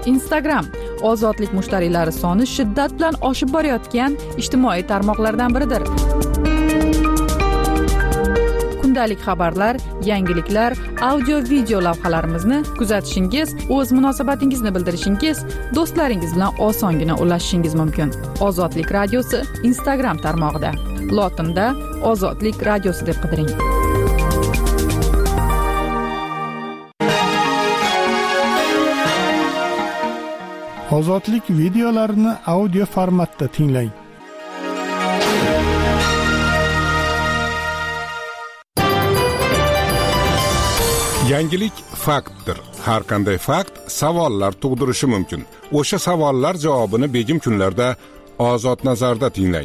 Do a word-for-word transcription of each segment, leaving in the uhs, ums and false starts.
Instagram ozodlik mushtariylari soni shiddat bilan oshib borayotgan ijtimoiy tarmoqlardan biridir. Kundalik xabarlar, yangiliklar, audio-video lavhalarimizni kuzatishingiz, o'z munosabatingizni bildirishingiz, do'stlaringiz bilan osongina ulashishingiz mumkin. Ozodlik radiosi Instagram tarmog'ida. Lotinda Ozodlik radiosi deb qidiring. Ozodlik videolarini audio formatda tinglang. Yangilik faktdir. Har qanday fakt savollar tug'dirishi mumkin. O'sha savollar javobini begim kunlarda Ozod nazarda tinglang.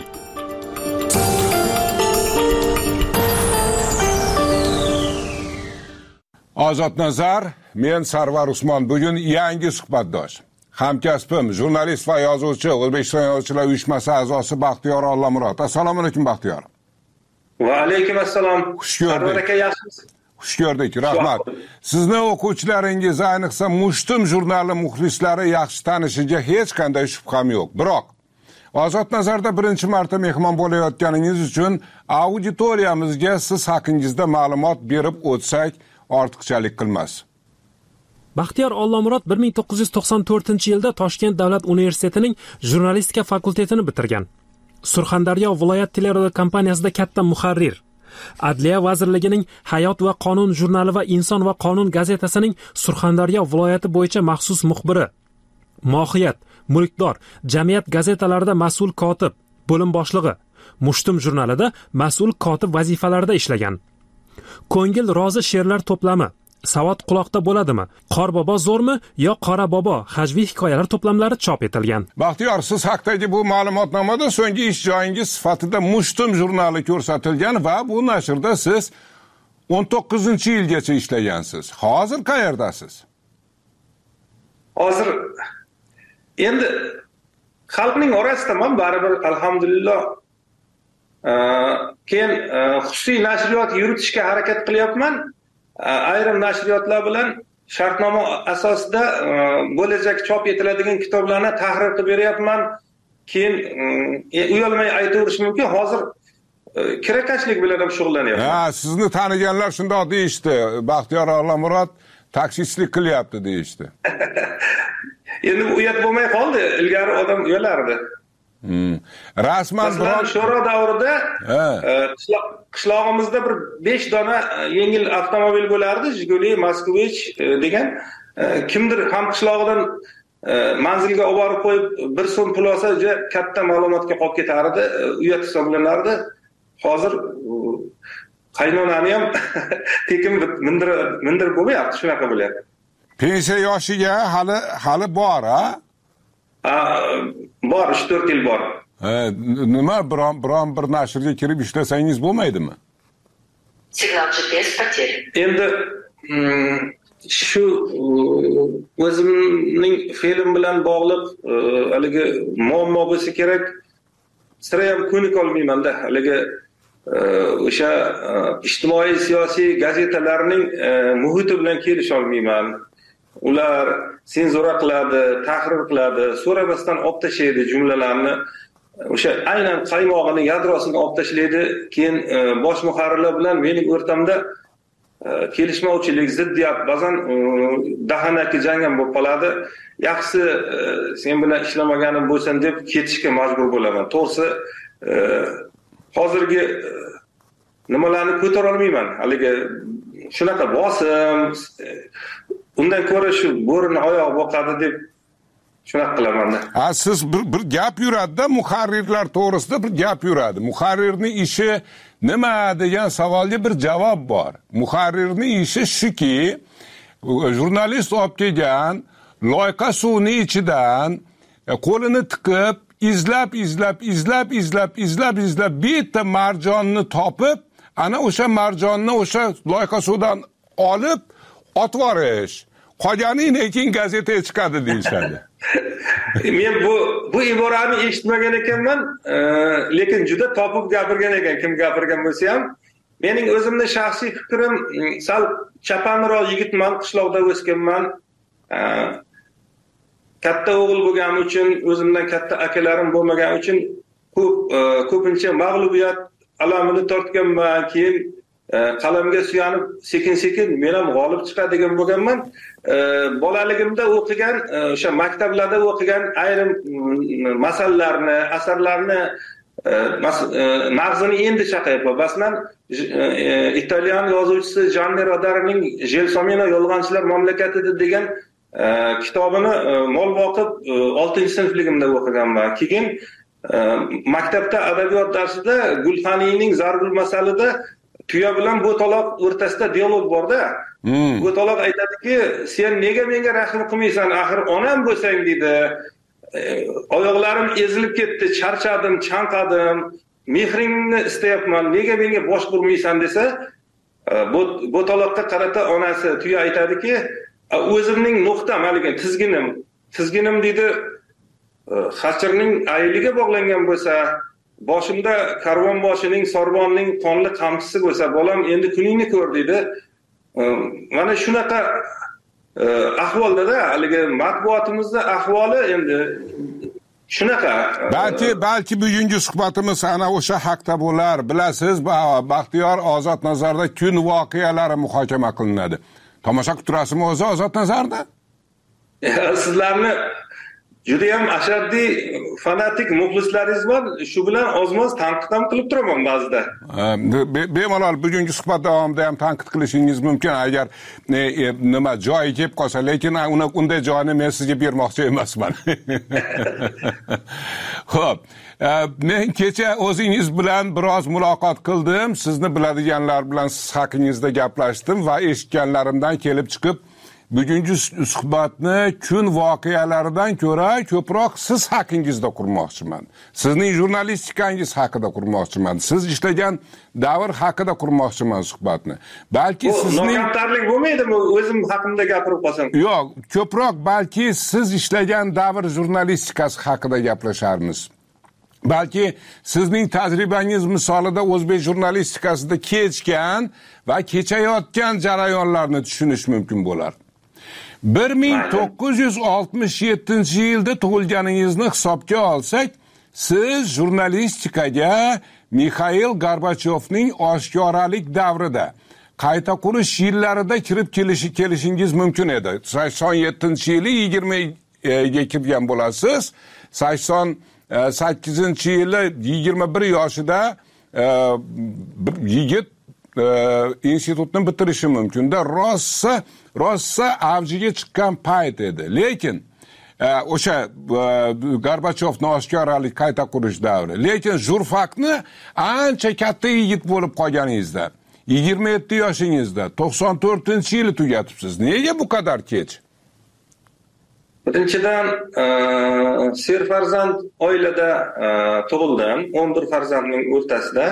Ozod nazar, men Sarvar Usmon. Bugun yangi suhbatdosh. Hamkasbim, jurnalist va yozuvchi, O'zbekiston Yozuvchilar uyushmasi a'zosi Baxtiyor Ollamurod. Assalomu alaykum Baxtiyor. Va alaykum assalom. Xush ko'rdik. Yaxshimisiz? Xush ko'rdik, rahmat. Sizni o'quvchilaringiz, ayniqsa Mushtum jurnali muxlislari yaxshi tanishiga hech qanday shubham yo'q. Biroq Ozod nazarda birinchi marta mehmon bo'layotganingiz uchun auditoriyamizga siz haqingizda ma'lumot berib o'tsak ortiqchalik qilmas. Baxtiyor Ollamurod bir ming to'qqiz yuz to'qson to'rtinchi yilda Toshkent davlat universitetining jurnalistika fakultetini bitirgan. Surxondaryo viloyat teleradio kompaniyasida katta muharrir. Adliya vazirligining Hayot va qonun jurnali va Inson va qonun gazetasining Surxondaryo viloyati bo'yicha maxsus muxbiri. Mohiyat, mulkdor, jamiyat gazetalarida mas'ul kotib, bo'lim boshlig'i. Mushtum jurnalida mas'ul kotib vazifalarida ishlagan. Ko'ngil rozi she'rlar to'plami. Savod quloqda bo'ladimi? Qorbobo zo'rmi yo Qora bobo hajviy hikoyalar to'plamlari chop etilgan. Baxtiyor, siz haqdagi bu ma'lumotnomada so'nggi ish joyingiz sifatida Mushtum jurnali ko'rsatilgan va bu nashrda siz o'n to'qqizinchi yilgacha ishlagansiz. Hozir qayerdasiz? Hozir endi xalqning orasidaman, baribir alhamdulillah. Keyin xususiy nashriyot yuritishga harakat qilyapman. Ayrim nashriyotlar bilan shartnoma asosida bo'lajak chop etiladigan kitoblarni tahrir qilib beryapman. Keyin uyalmay aytaverish mumkin, hozir kirakashlik bilan ham shug'ullanyapman. Ha, sizni taniganlar shundoq deyishdi. Baxtiyor Ollamurod taksistlik qilyapti deyishdi. Endi bu uyat bo'lmay qoldi. Ilgari odam uyalardi. Hmm. Rasman biron sho'ro davrida qishlog'imizda bir besh dona yengil avtomobil bo'lardi, Jiguli, Moskvich degan. Kimdir ham qishlog'idan manzilga olib borib qo'yib bir so'm pul olsa, juda katta ma'lumotga qolib ketardi, uyat hisoblanardi. Hozir qaynonani ham tekin mindirib mindirib bo'lmayapti, shunaqa bo'lyapti. Pensiya yoshiga hali hali bor, ha? Bor, uch to'rt yil bor. Nima biron biron bir nashrga kirib ishlasangiz bo'lmaydimi? Endi shu o'zimning film bilan bog'liq haligi muammo bo'lsa kerak, sira ham ko'nik olmayman-da. Haligi o'sha ijtimoiy siyosiy gazetalarning muhiti bilan kelisha olmayman. Ular senzura qiladi, tahrir qiladi, so'ramasdan olib tashlaydi jumlalarni. O'sha aynan qaymog'ini yadrosini olib tashlaydi. Keyin bosh muharrirlar bilan mening o'rtamda kelishmovchilik, ziddiyat, ba'zan dahanaki jang ham bo'lib qoladi. Yaxshisi sen bilan ishlamaгаnim bo'lsin deb ketishga majbur bo'laman. To'g'risi hozirgi nimalarni ko'tara olmayman. Haligi shunaqa bosim, undan ko'ra shu bo'rini oyoq boqadi deb shunaqa qilaman-da. Ha, siz bir bir gap yuradi-da, muharrirlar to'g'risida bir gap yuradi. Muharrirning ishi nima degan savolga bir javob bor. Muharrirning ishi shuki, jurnalist olib kelgan loyqa suvning ichidan qo'lini tiqib, izlab, izlab, izlab, izlab, izlab, izlab bitta marjonni topib, ana o'sha marjonni o'sha loyqa suvdan olib otvorish. Qolganidan keyin gazetaga chiqadi deyishadi. Men bu bu iborani eshitmagan ekanman, lekin juda topib gapirgan ekan kim gapirgan bo'lsa ham. Mening o'zimning shaxsiy fikrim, sal chapanroq yigitman, qishloqda o'sganman. katta o'g'il bo'lganim uchun, o'zimdan katta akalarim bo'lmagani uchun ko'p ko'pincha mag'lubiyat alamini tortganman. Keyin qalamga suyanib sekin-sekin men ham g'olib chiqadigan bo'lganman. Bolaligimda o'qigan, o'sha maktablarda o'qigan ayrim masalalarni, asarlarni mag'zini endi chaqayapman. Masalan, italyan yozuvchisi Gianni Rodarining Gelsomino yolg'onchilar mamlakatida degan kitobini mol boqib oltinchi sinfligimda o'qiganman. Keyin maktabda adabiyot darsida Gulxaniyning Zarbul masalida tuya bilan bo'taloq o'rtasida dialog bor-da. Bo'taloq aytadiki, "Sen nega menga rahm qilmaysan? Axir onam bo'lsang" dedi. Oyoqlarim ezilib ketdi, charchadim, chanqadim. Mehringni istayapman. Nega menga bosh burmaysan desa, bo'taloqqa qarata onasi tuya aytadiki, "O'zimning nuqtam, haligi tizginim, tizginim dedi, xachirning ayliga bog'langan bo'lsa, boshimda karvonboshining, sorbonning qonli qamchisi bo'lsa, bolam endi kuningni ko'r" dedi. Mana shunaqa ahvolda-da, haligi matbuotimizda ahvoli endi shunaqa. Balki balki bugungi suhbatimiz ana o'sha haqda bo'lar. Bilasiz, Baxtiyor Ozod Nazarda kun voqealari muhokama qilinadi. Tomosha qilib turasizmi o'zi Ozod Nazarda? Sizlarni juda ham ashaddiy fanatik muxlislaringiz bor. Shu bilan ozmoz tanqid ham qilib turaman ba'zida. Bemalol bugungi suhbat davomida ham tanqid qilishingiz mumkin agar nima joyi kelib qolsa, lekin uni unday joyni men sizga bermoqchi emasman. Xo'p, men kecha o'zingiz bilan biroz muloqot qildim. Sizni biladiganlar bilan siz haqingizda gaplashdim va eshitganlarimdan kelib chiqib bugungi suhbatni kun voqealaridan ko'ra ko'proq siz haqingizda qurmoqchiman. Sizning jurnalistikangiz haqida qurmoqchiman. Siz ishlagan davr haqida qurmoqchiman suhbatni. Balki sizning nokamtarlik bo'lmaydimi o'zim haqimda gapirib qolsam? Yo'q, ko'proq balki siz ishlagan davr jurnalistikasi haqida gaplasharmiz. Balki sizning tajribangiz misolida o'zbek jurnalistikasida kechgan va kechayotgan jarayonlarni tushunish mumkin bo'lar. bir ming to'qqiz yuz oltmish yettinchi yilda tug'ilganingizni hisobga olsak, siz jurnalistikaga Mixail Gorbachyovning oshkoralik davrida qayta qurish yillarida kirib kelishi kelishingiz mumkin edi. sakson yettinchi yili yigirmaga kirgan bo'lasiz. sakson sakkizinchi yili yigirma bir yoshida yigit institutni bitirishi mumkin-da. Rossa rossa avjiga chiqqan payt edi. Lekin o'sha Gorbachyovning oshkoralik qayta qurish davri. Lekin jurfaqni ancha katta yigit bo'lib qolganingizda, yigirma yetti yoshingizda to'qson to'rtinchi yili tugatibsiz. Nega bu qadar kech? Birinchidan, serfarzand oilada tug'ildim, o'n bir farzandning o'rtasida.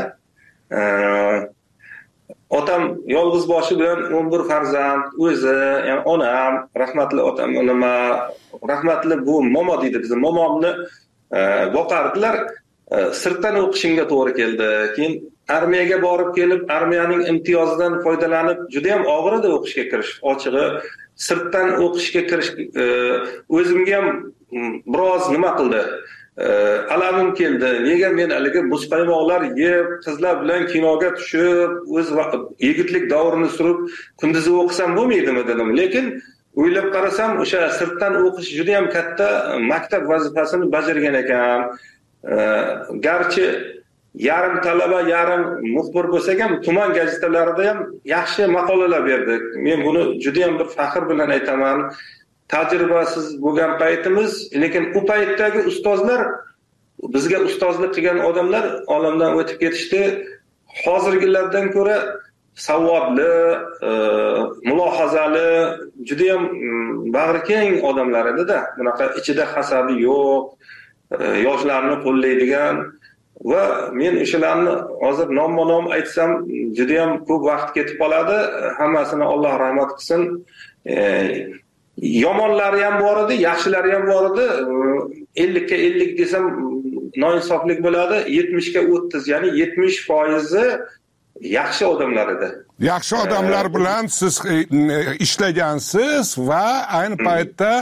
Otam yolg'iz boshi bilan o'n bir farzand, o'zi, ya'ni onam, rahmatli otam, nima, rahmatli bu momo deydi, bizni momomni boqardilar. Sirtdan o'qishimga to'g'ri keldi. Keyin armiyaga borib kelib, armiyaning imtiyozidan foydalanib, juda ham og'ir edi o'qishga kirish. Ochig'i, sirtdan o'qishga kirish o'zimga ham biroz nima qildi? Alamim keldi. Nega men haligi muzqaymoqlar yeb, qizlar bilan kinoga tushib, o'z yigitlik davrini surib, kunduzi o'qisam bo'lmaydimi dedim. Lekin o'ylab qarasam, o'sha sirtdan o'qish juda ham katta maktab vazifasini bajargan ekan. Garchi yarim talaba, yarim muxbir bo'lsak ham, tuman gazetalarida ham yaxshi maqolalar berdik. Men buni juda ham bir faxr bilan aytaman. Tajribasiz bo'lgan paytimiz, lekin u paytdagi ustozlar, bizga ustozlik qilgan odamlar olamdan o'tib ketishdi. Hozirgilardan ko'ra savodli, mulohazali, juda ham bag'rikeng odamlar edi-da. Bunaqa ichida hasadi yo'q, yoshlarni qo'llaydigan va men o'shalarni hozir nomma-nom aytsam juda ham ko'p vaqt ketib qoladi. Hammasini Alloh rahmat qilsin. Yomonlari ham bor edi, yaxshilari ham bor edi. ellik ga ellik desam noinsoflik bo'ladi. yetmish ga o'ttiz, ya'ni yetmish foiz yaxshi odamlar edi. Yaxshi odamlar bilan siz ishlagansiz va ayni paytda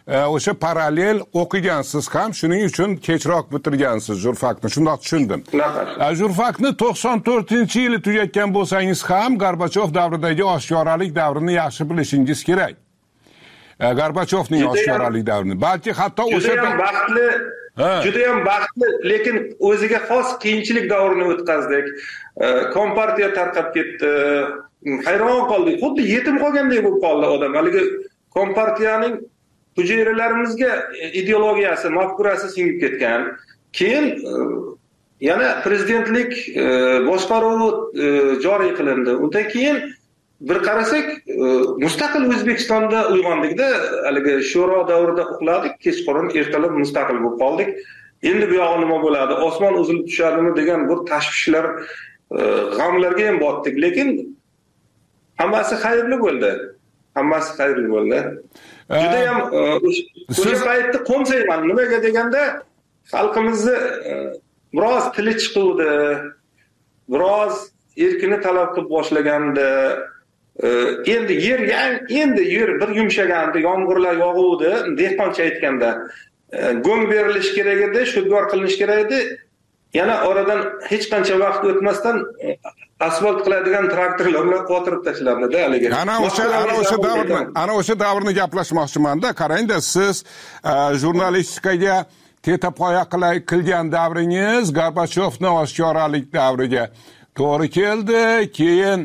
o'sha parallel o'qigansiz ham, shuning uchun kechroq bitirgansiz jurfakni, shundoq tushundim. Jurfakni to'qson to'rtinchi yili tugatgan bo'lsangiz ham Gorbachov davridagi oshkoralik davrini yaxshi bilishingiz kerak. Gorbachovning oshkoralik davrini, balki hatto o'sha juda ham vaqtli, juda ham vaqtli, lekin o'ziga xos qiyinchilik davrini o'tkazdik. Kompartiya tarqab ketdi. Hayron qoldik. Xuddi yetim qolgandek bo'lib qoldi odam. Haligi kompartiyaning hujayralarimizga ideologiyasi, mafkurasi singib ketgan. Keyin yana prezidentlik boshqaruvi joriy qilindi. Undan keyin bir qarasak, mustaqil O'zbekistonda uyg'ondikda, haligi sho'ro davrida uxladik, kechqurun ertalab mustaqil bo'lib qoldik. Endi bu yog'i nima bo'ladi? Osmon uzilib tushadimi degan bir tashvishlar, g'amlarga ham botdik, lekin hammasi xayrli bo'ldi. Hammasi xayrli bo'ldi. Juda ham o'sha paytda qo'msayman. Nimaga deganda, xalqimizni biroz tili chiquvdi, biroz erkini talab qilib boshlaganda, endi yer endi yer bir yumshaganda, yomg'irlar yog'uvdi, dehqoncha aytganda, go'ng berilish kerak edi, shudgor qilinish kerak edi. Yana oradan hech qancha vaqt o'tmasdan asfalt qiladigan traktorlar bilan qotirib tashlanadi haligi. Ana o'sha ana o'sha davrni, ana o'sha davrni gaplashmoqchiman-da. Qarang-da, siz jurnalistikaga tetapoya qilgan davringiz Gorbachovning oshkoralik davriga to'g'ri keldi. Keyin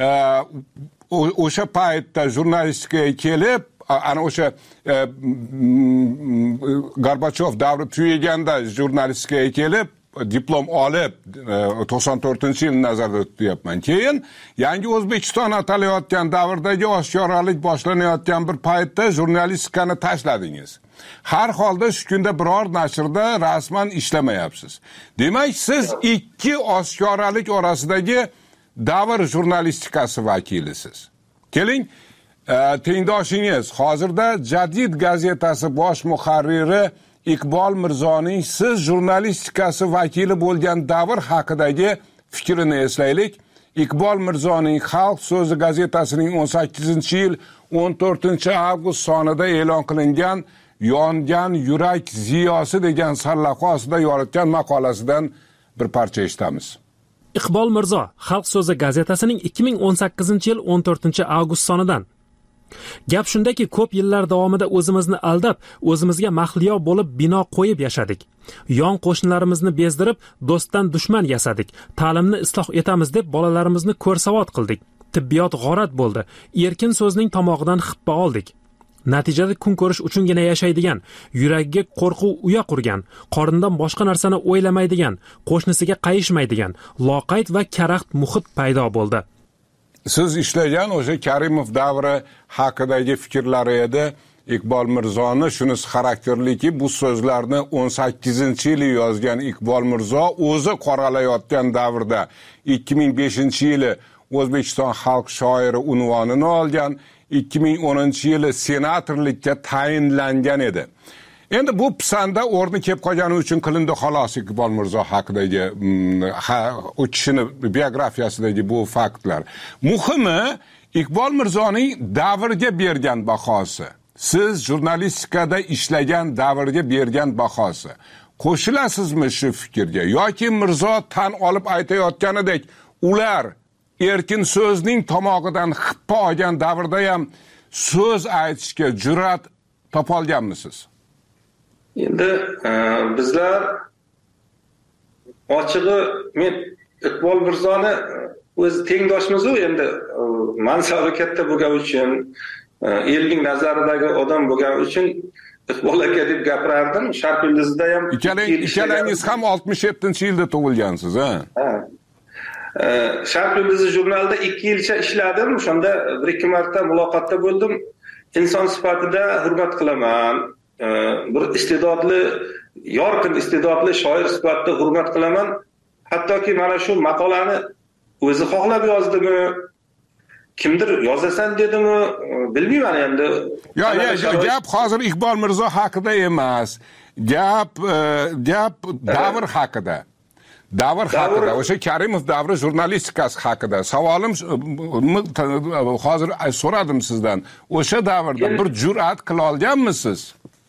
o'sha paytda jurnalistikaga kelib, ana o'sha Gorbachov davri tugaganda jurnalistikaga kelib, diplom olib to'qson to'rtinchi yilni nazarda tutyapman. Keyin yangi O'zbekiston atalayotgan davrdagi oshkoralik boshlanayotgan bir paytda jurnalistikani tashladingiz. Har holda shu kunda biror nashrda rasman ishlamayapsiz. Demak, siz ikki oshkoralik orasidagi davr jurnalistikasi vakilisiz. Keling, tengdoshingiz hozirda Jadid gazetasi bosh muharriri Iqbol Mirzoning siz jurnalistikasi vakili bo'lgan davr haqidagi fikrini eslaylik. Iqbol Mirzoning Xalq so'zi gazetasining o'n sakkizinchi yil o'n to'rtinchi avgust sonida e'lon qilingan Yongan yurak ziyosi degan sarlavha ostida yoritgan maqolasidan bir parcha eshitamiz. Iqbol Mirzo Xalq so'zi gazetasining ikki ming o'n sakkizinchi yil o'n to'rtinchi avgust sonidan: Gap shundaki, ko'p yillar davomida o'zimizni aldab, o'zimizga mahliyo bo'lib bino qo'yib yashadik. Yon qo'shnilarimizni bezdirib, do'stdan dushman yasadik. Ta'limni isloh etamiz deb bolalarimizni ko'rsavod qildik. Tibbiyot g'orat bo'ldi. Erkin so'zning tomog'idan xippa oldik. Natijada kun ko'rish uchungina yashaydigan, yuragiga qo'rquv uya qurgan, qorindan boshqa narsani o'ylamaydigan, qo'shnisiga qayishmaydigan, loqayd va karaxt muhit paydo bo'ldi. Siz ishlagan o'sha Karimov davri haqidagi fikrlari edi. Iqbol Mirzoni shunisi xarakterliki, bu so'zlarni o'n sakkizinchi yili yozgan Iqbol Mirzo o'zi qoralayotgan davrda ikki ming beshinchi yili O'zbekiston xalq shoiri unvonini olgan, ikki ming o'ninchi yili senatorlikka tayinlangan edi. Endi bu pisanda o'rni kelib qolgani uchun qilindi xolos Iqbol Mirzo haqidagi u kishini biografiyasidagi bu faktlar. Muhimi, Iqbol Mirzoning davrga bergan bahosi, siz jurnalistikada ishlagan davrga bergan bahosi. Qo'shilasizmi shu fikrga yoki Mirzo tan olib aytayotganidek, ular erkin so'zning tomog'idan xippa olgan davrda ham so'z aytishga jur'at topolganmisiz? Endi bizlar ochig'i, men Iqbol Mirzoni o'z tengdoshimiz-u, endi mansabi katta bo'lgani uchun, elning nazaridagi odam bo'lgani uchun Iqbol aka deb gapirardim. Sharq yulduzida ham ikkalangiz ham oltmish yettinchi yilda tug'ilgansiz, ha? Ha. Sharq yulduzi jurnalida ikki yilcha ishladim. Shunda bir ikki marta muloqotda bo'ldim. Inson sifatida hurmat qilaman. Bir iste'dodli, yorqin iste'dodli shoir sifatida hurmat qilaman. Hattoki mana shu maqolani o'zi xohlab yozdimi, kimdir yozasan dedimi, bilmayman endi. Yo'q, yo'q, gap hozir Iqbol Mirzo haqida emas. Gap gap davr haqida. Davr haqida, o'sha Karimov davri jurnalistikasi haqida. Savolim hozir so'radim sizdan. O'sha davrda bir jur'at qila olganmisiz?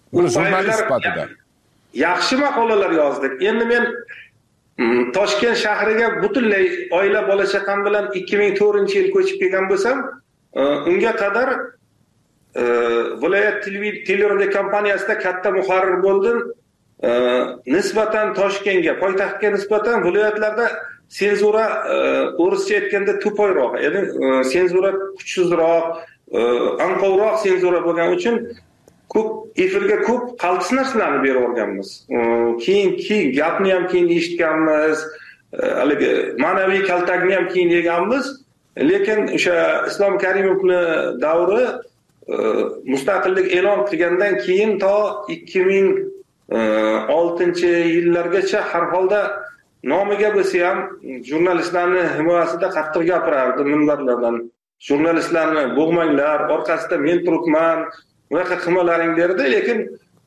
bir jurnalist sifatida yaxshi maqolalar yozdik. Endi men Toshkent shahriga butunlay oila bola chaqam bilan ikki ming to'rtinchi yil ko'chib kelgan bo'lsam, unga qadar viloyat televideniya kompaniyasida katta muharrir bo'ldim. Nisbatan Toshkentga, poytaxtga nisbatan viloyatlarda senzura o'rischa aytganda to'poyroq, ya'ni senzura kuchsizroq, anqovroq senzura bo'lgani uchun ko'p efirga ko'p qaltis narsalarni berib o'rganmiz. Keyin keyin gapni ham keyin eshitganmiz, haligi ma'naviy kaltakni ham keyin yeganmiz. Lekin o'sha Islom Karimovning davri mustaqillik e'lon qilgandan keyin to ikki ming oltinchi yillargacha har holda nomiga bo'lsa ham jurnalistlarni himoyasida qattiq gapirardi minbarlardan. Jurnalistlarni bo'g'manglar, orqasida men turibman, bunaqa qilmalaring derdi. Lekin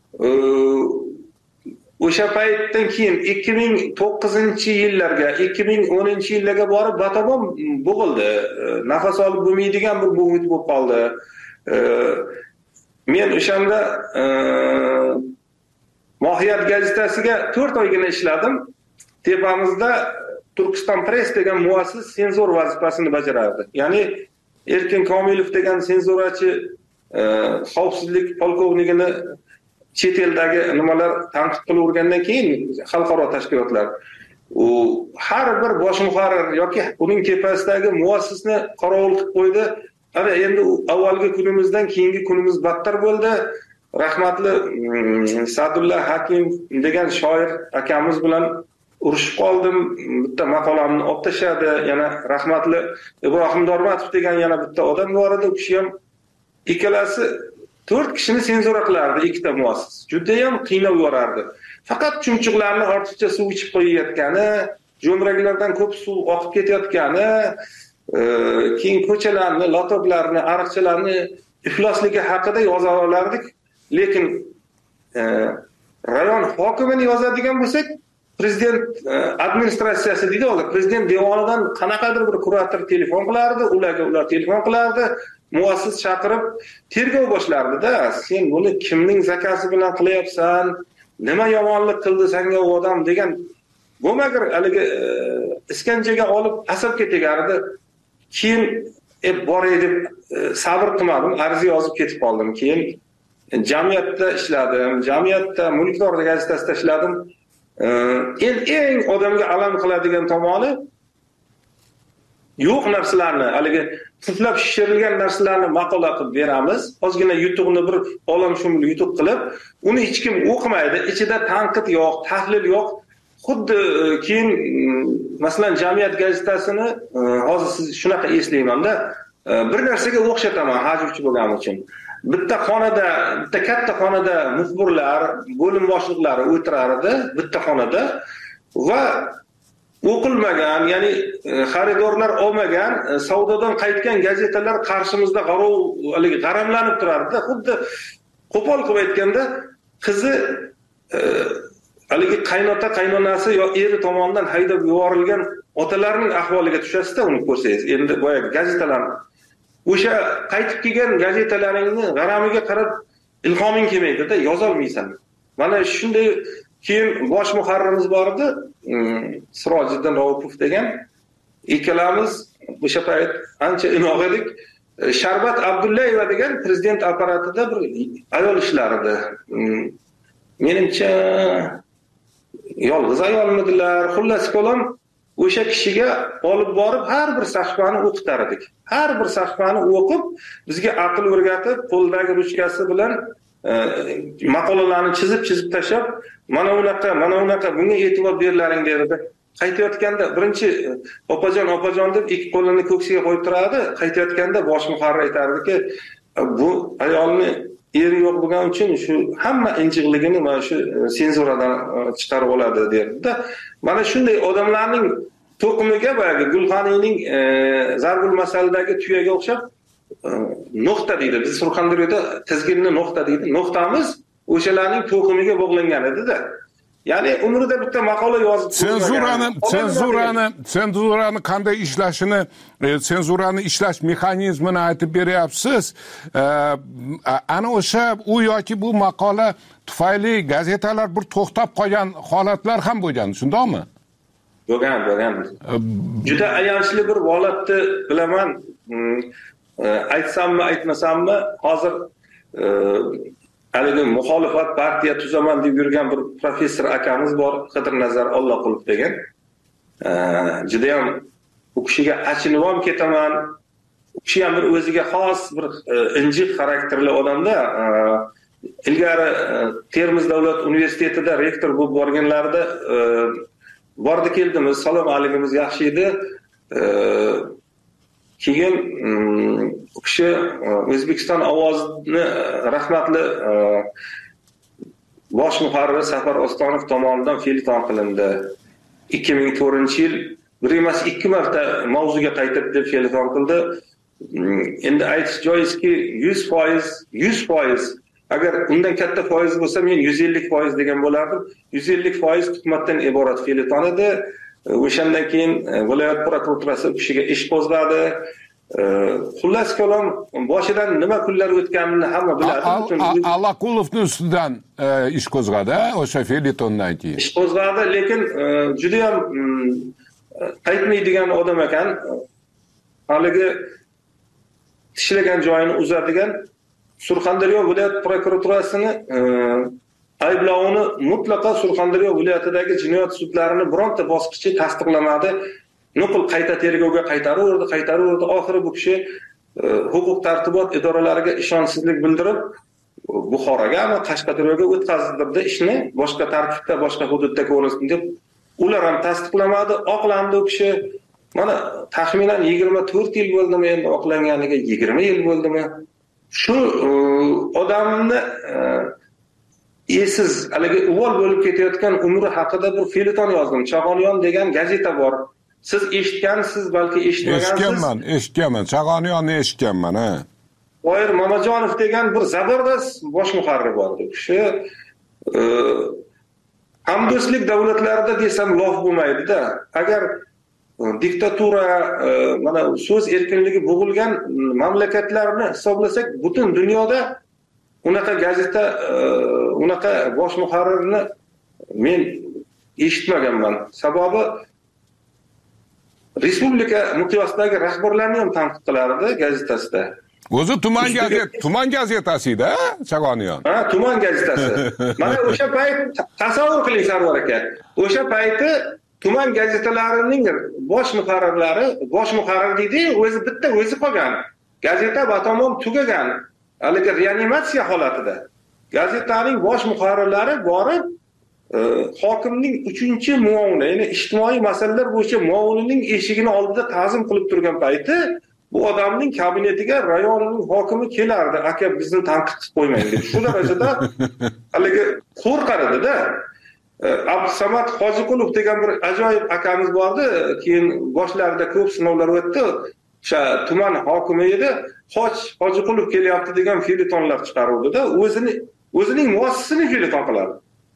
o'sha paytdan keyin ikki ming to'qqizinchi yillarga, ikki ming o'ninchi yillarga borib batamom bo'g'ildi. Nafas olib bo'lmaydigan bir bo'g'it bo'lib qoldi. Men o'shanda Mohiyat gazetasiga to'rt oygina ishladim. Tepamizda Turkiston Press degan muassis senzor vazifasini bajarardi. Ya'ni Erkin Komilov degan senzurachi xavfsizlik polkovnigini chet eldagi nimalar tanqid qilib o'rgandan keyin xalqaro tashkilotlar u har bir bosh muharrir yoki uning tepasidagi muassisni qorovul qilib qo'ydi. Ana endi avvalgi kunimizdan keyingi kunimiz battar bo'ldi. Rahmatli Sadulla Hakim degan shoir akamiz bilan urushib qoldim. Bitta maqolamni olib tashladi. Yana rahmatli Ibrohim Dormatov degan yana bitta odam bor edi. U kishi ham ikkalasi to'rt kishini senzura qilardi, ikkita muassis. Juda ham qiynab yuborardi. Faqat chumchuqlarni ortiqcha suv ichib qo'yayotgani, jo'mraklardan ko'p suv oqib ketayotgani, keyin ko'chalarni, lotoklarni, ariqchalarni iflosligi haqida yoza olardik. Lekin rayon hokimini yozadigan bo'lsak, prezident administratsiyasi deydi, ular prezident devonidan qanaqadir bir kurator telefon qilardi, ularga ular telefon qilardi, muassis chaqirib tergov boshlardi-da. Sen buni kimning zakasi bilan qilyapsan? Nima yomonlik qildi senga u odam degan bo'lmagir haligi iskanjaga olib asabga tegardi. Keyin e boray deb sabr qilmadim, arz yozib ketib qoldim. Keyin jamiyatda ishladim, jamiyatda Mulkdor gazetasida ishladim. Eng eng odamga alam qiladigan tomoni yo'q narsalarni, haligi puflab shishirilgan narsalarni maqola qilib beramiz. Ozgina yutuqni bir olamshumul yutuq qilib, uni hech kim o'qimaydi. Ichida tanqid yo'q, tahlil yo'q. Xuddi keyin masalan jamiyat gazetasini hozir siz shunaqa eslayman-da, bir narsaga o'xshataman hajvchi bo'lganim uchun. Bitta xonada, bitta katta xonada muxbirlar, bo'lim boshliqlari o'tirardi, bitta xonada va o'qilmagan, ya'ni xaridorlar olmagan, savdodan qaytgan gazetalar qarshimizda g'arov, haligi g'aramlanib turardi. Xuddi qo'pol qilib aytganda, qizi haligi qaynota qaynonasi yo eri tomonidan haydab yuborilgan otalarning ahvoliga tushasizda uni ko'rsangiz. Endi boya gazetalar o'sha qaytib kelgan gazetalaringni g'aramiga qarab ilhoming kelmaydi-da, yoza olmaysan. Mana shunday keyin bosh muharririmiz bor edi, Sirojiddin Raufov degan. Ikkalamiz o'sha payt ancha inoq edik. Sharbat Abdullayeva degan prezident apparatida bir ayol ishlardi. Menimcha yolg'iz ayolmidilar, xullas kalom o'sha kishiga olib borib har bir sahifani o'qitar edik. Har bir sahifani o'qib, bizga aql o'rgatib, qo'ldagi ruchkasi bilan maqolalarni chizib-chizib tashlab, mana unaqa, mana unaqa, bunga e'tibor berlaring derdi. Qaytayotganda birinchi opajon, opajon deb ikki qo'lini ko'ksiga qo'yib turadi. Qaytayotganda bosh muharrir aytardiki, bu ayolni eri yo'q bo'lgani uchun shu hamma injiqligini mana shu senzuradan chiqarib oladi derdi-da. Mana shunday odamlarning to'qimiga boyagi Gulxaniyning Zarbul masaladagi tuyaga o'xshab nuqta deydi. Biz Surxondaryoda tizginni nuqta deydi. Nuqtamiz o'shalarning to'qimiga bog'langan edi-da. Ya'ni umrida bitta maqola yozib senzurani senzurani senzurani qanday ishlashini, senzurani ishlash mexanizmini aytib beryapsiz. Ana o'sha u yoki bu maqola tufayli gazetalar bir to'xtab qolgan holatlar ham bo'lgan, shundaymi? Bo'lgan, bo'lgan. Juda ayanchli bir holatni bilaman. Aytsammi, aytmasammi, hozir haligi muxolifat partiya tuzaman deb yurgan bir professor akamiz bor, Qidirnazar Alloqulov degan. Juda ham u kishiga achinib ham ketaman. U kishi ham bir o'ziga xos bir injiq xarakterli odamda. Ilgari Termiz davlat universitetida rektor bo'lib borganlarida bordi keldimiz, salom aligimiz yaxshi edi. Keyin u kishi O'zbekiston ovozini rahmatli bosh muharrir Safar Ostonov tomonidan felton qilindi. ikki ming to'rtinchi yil bir emas ikki marta mavzuga qaytib deb felton qildi. Endi aytish joizki yuz foiz yuz foiz agar undan katta foiz bo'lsa men yuz ellik foiz degan bo'lardim. yuz ellik foiz tuhmatdan iborat felton edi. O'shandan keyin viloyat prokuraturasi u kishiga ish qo'zg'adi. Xullas kalom boshidan nima kunlar o'tganini hamma biladi. Allaqulovning ustidan ish qo'zg'adi, o'sha feltondan keyin. Ish qo'zg'adi, lekin juda ham qaytmaydigan odam ekan. Haligi tishlagan joyini uzadigan Surxondaryo viloyat prokuraturasini ayblovini mutlaqo Surxondaryo viloyatidagi jinoyat sudlarini bironta bosqichi tasdiqlamadi. Nuqul qayta tergovga qaytaraverdi, qaytaraverdi. Oxiri bu kishi huquq tartibot idoralariga ishonchsizlik bildirib Buxoroga va Qashqadaryoga o'tkazdirdi ishni, boshqa tartibda, boshqa hududda ko'rilsin deb. Ular ham tasdiqlamadi, oqlandi u kishi. Mana taxminan yigirma to'rt yil bo'ldimi endi oqlanganiga, yigirma yil bo'ldimi? Shu odamni esiz, haligi uvol bo'lib ketayotgan umri haqida bir felton yozdim. Chag'oniyon degan gazeta bor. Siz eshitgansiz, balki eshitmagansiz. Eshitganman, eshitganman. Chag'oniyonni eshitganman, ha. Boyir Mamajonov degan bir zabardast bosh muharrir bor edi. Kishi hamdo'stlik davlatlarida desam lof bo'lmaydi-da. Agar diktatura, mana so'z erkinligi bo'g'ilgan mamlakatlarni hisoblasak, butun dunyoda unaqa gazeta, unaqa bosh muharrirni men eshitmaganman. Sababi respublika miqyosidagi rahbarlarni ham tanqid qilardi gazetasida. O'zi tuman gazet, tuman gazetasi-da, Chag'oniyon. Ha, tuman gazetasi. Mana o'sha payt tasavvur qiling Sarvar aka. O'sha payti tuman gazetalarining bosh muharrirlari, bosh muharrir deydi, o'zi bitta o'zi qolgan. Gazeta batamom tugagan. Haligi reanimatsiya holatida. Gazetaning bosh muharrirlari borib, hokimning uchinchi muovini, ya'ni ijtimoiy masalalar bo'yicha muovinining eshigini oldida ta'zim qilib turgan payti bu odamning kabinetiga rayonning hokimi kelardi. Aka, bizni tanqid qilib qo'ymang deb. Shu darajada haligi qo'rqar edi-da. Abdusamad Hojiqulov degan bir ajoyib akamiz bordi. Keyin boshlarida ko'p sinovlar o'tdi. O'sha tuman hokimi edi. Hoj Hojiqulov kelyapti degan feltonlar chiqaruvdi-da, o'zini o'zining muassisini felton qiladi.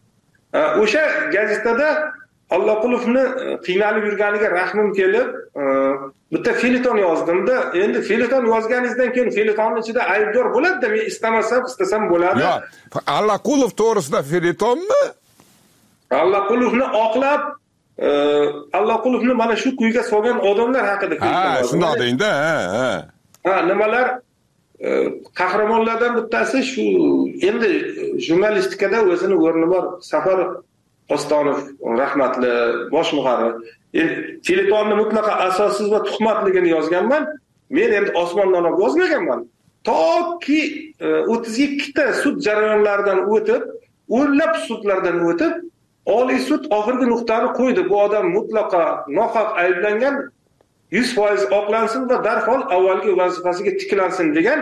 O'sha gazetada Alloqulovni qiynalib yurganiga rahmim kelib, bitta felton yozdim-da. Endi felton yozganingizdan keyin feltonning ichida aybdor bo'ladi-da, men istamasam, istasam bo'ladi. Yo'q, Alloqulov to'g'risida feltonmi? Alloqulovni oqlab, Alloqulovni mana shu kuyga solgan odamlar haqida felton yozdim. Ha, shunday deydi, ha, ha. Ha, nimalar qahramonlardan bittasi shu, endi jurnalistikada o'zini o'rni bor. Safar Ostonov rahmatli bosh muharrir. Endi feltonni mutlaqo asossiz va tuhmatligini yozganman. Men endi osmondan olib yozmaganman. Toki o'ttiz ikki ta sud jarayonlaridan o'tib, o'nlab sudlardan o'tib, Oliy sud oxirgi nuqtani qo'ydi. Bu odam mutlaqo nohaq ayblangan, yuz foiz oqlansin va darhol avvalgi vazifasiga tiklansin degan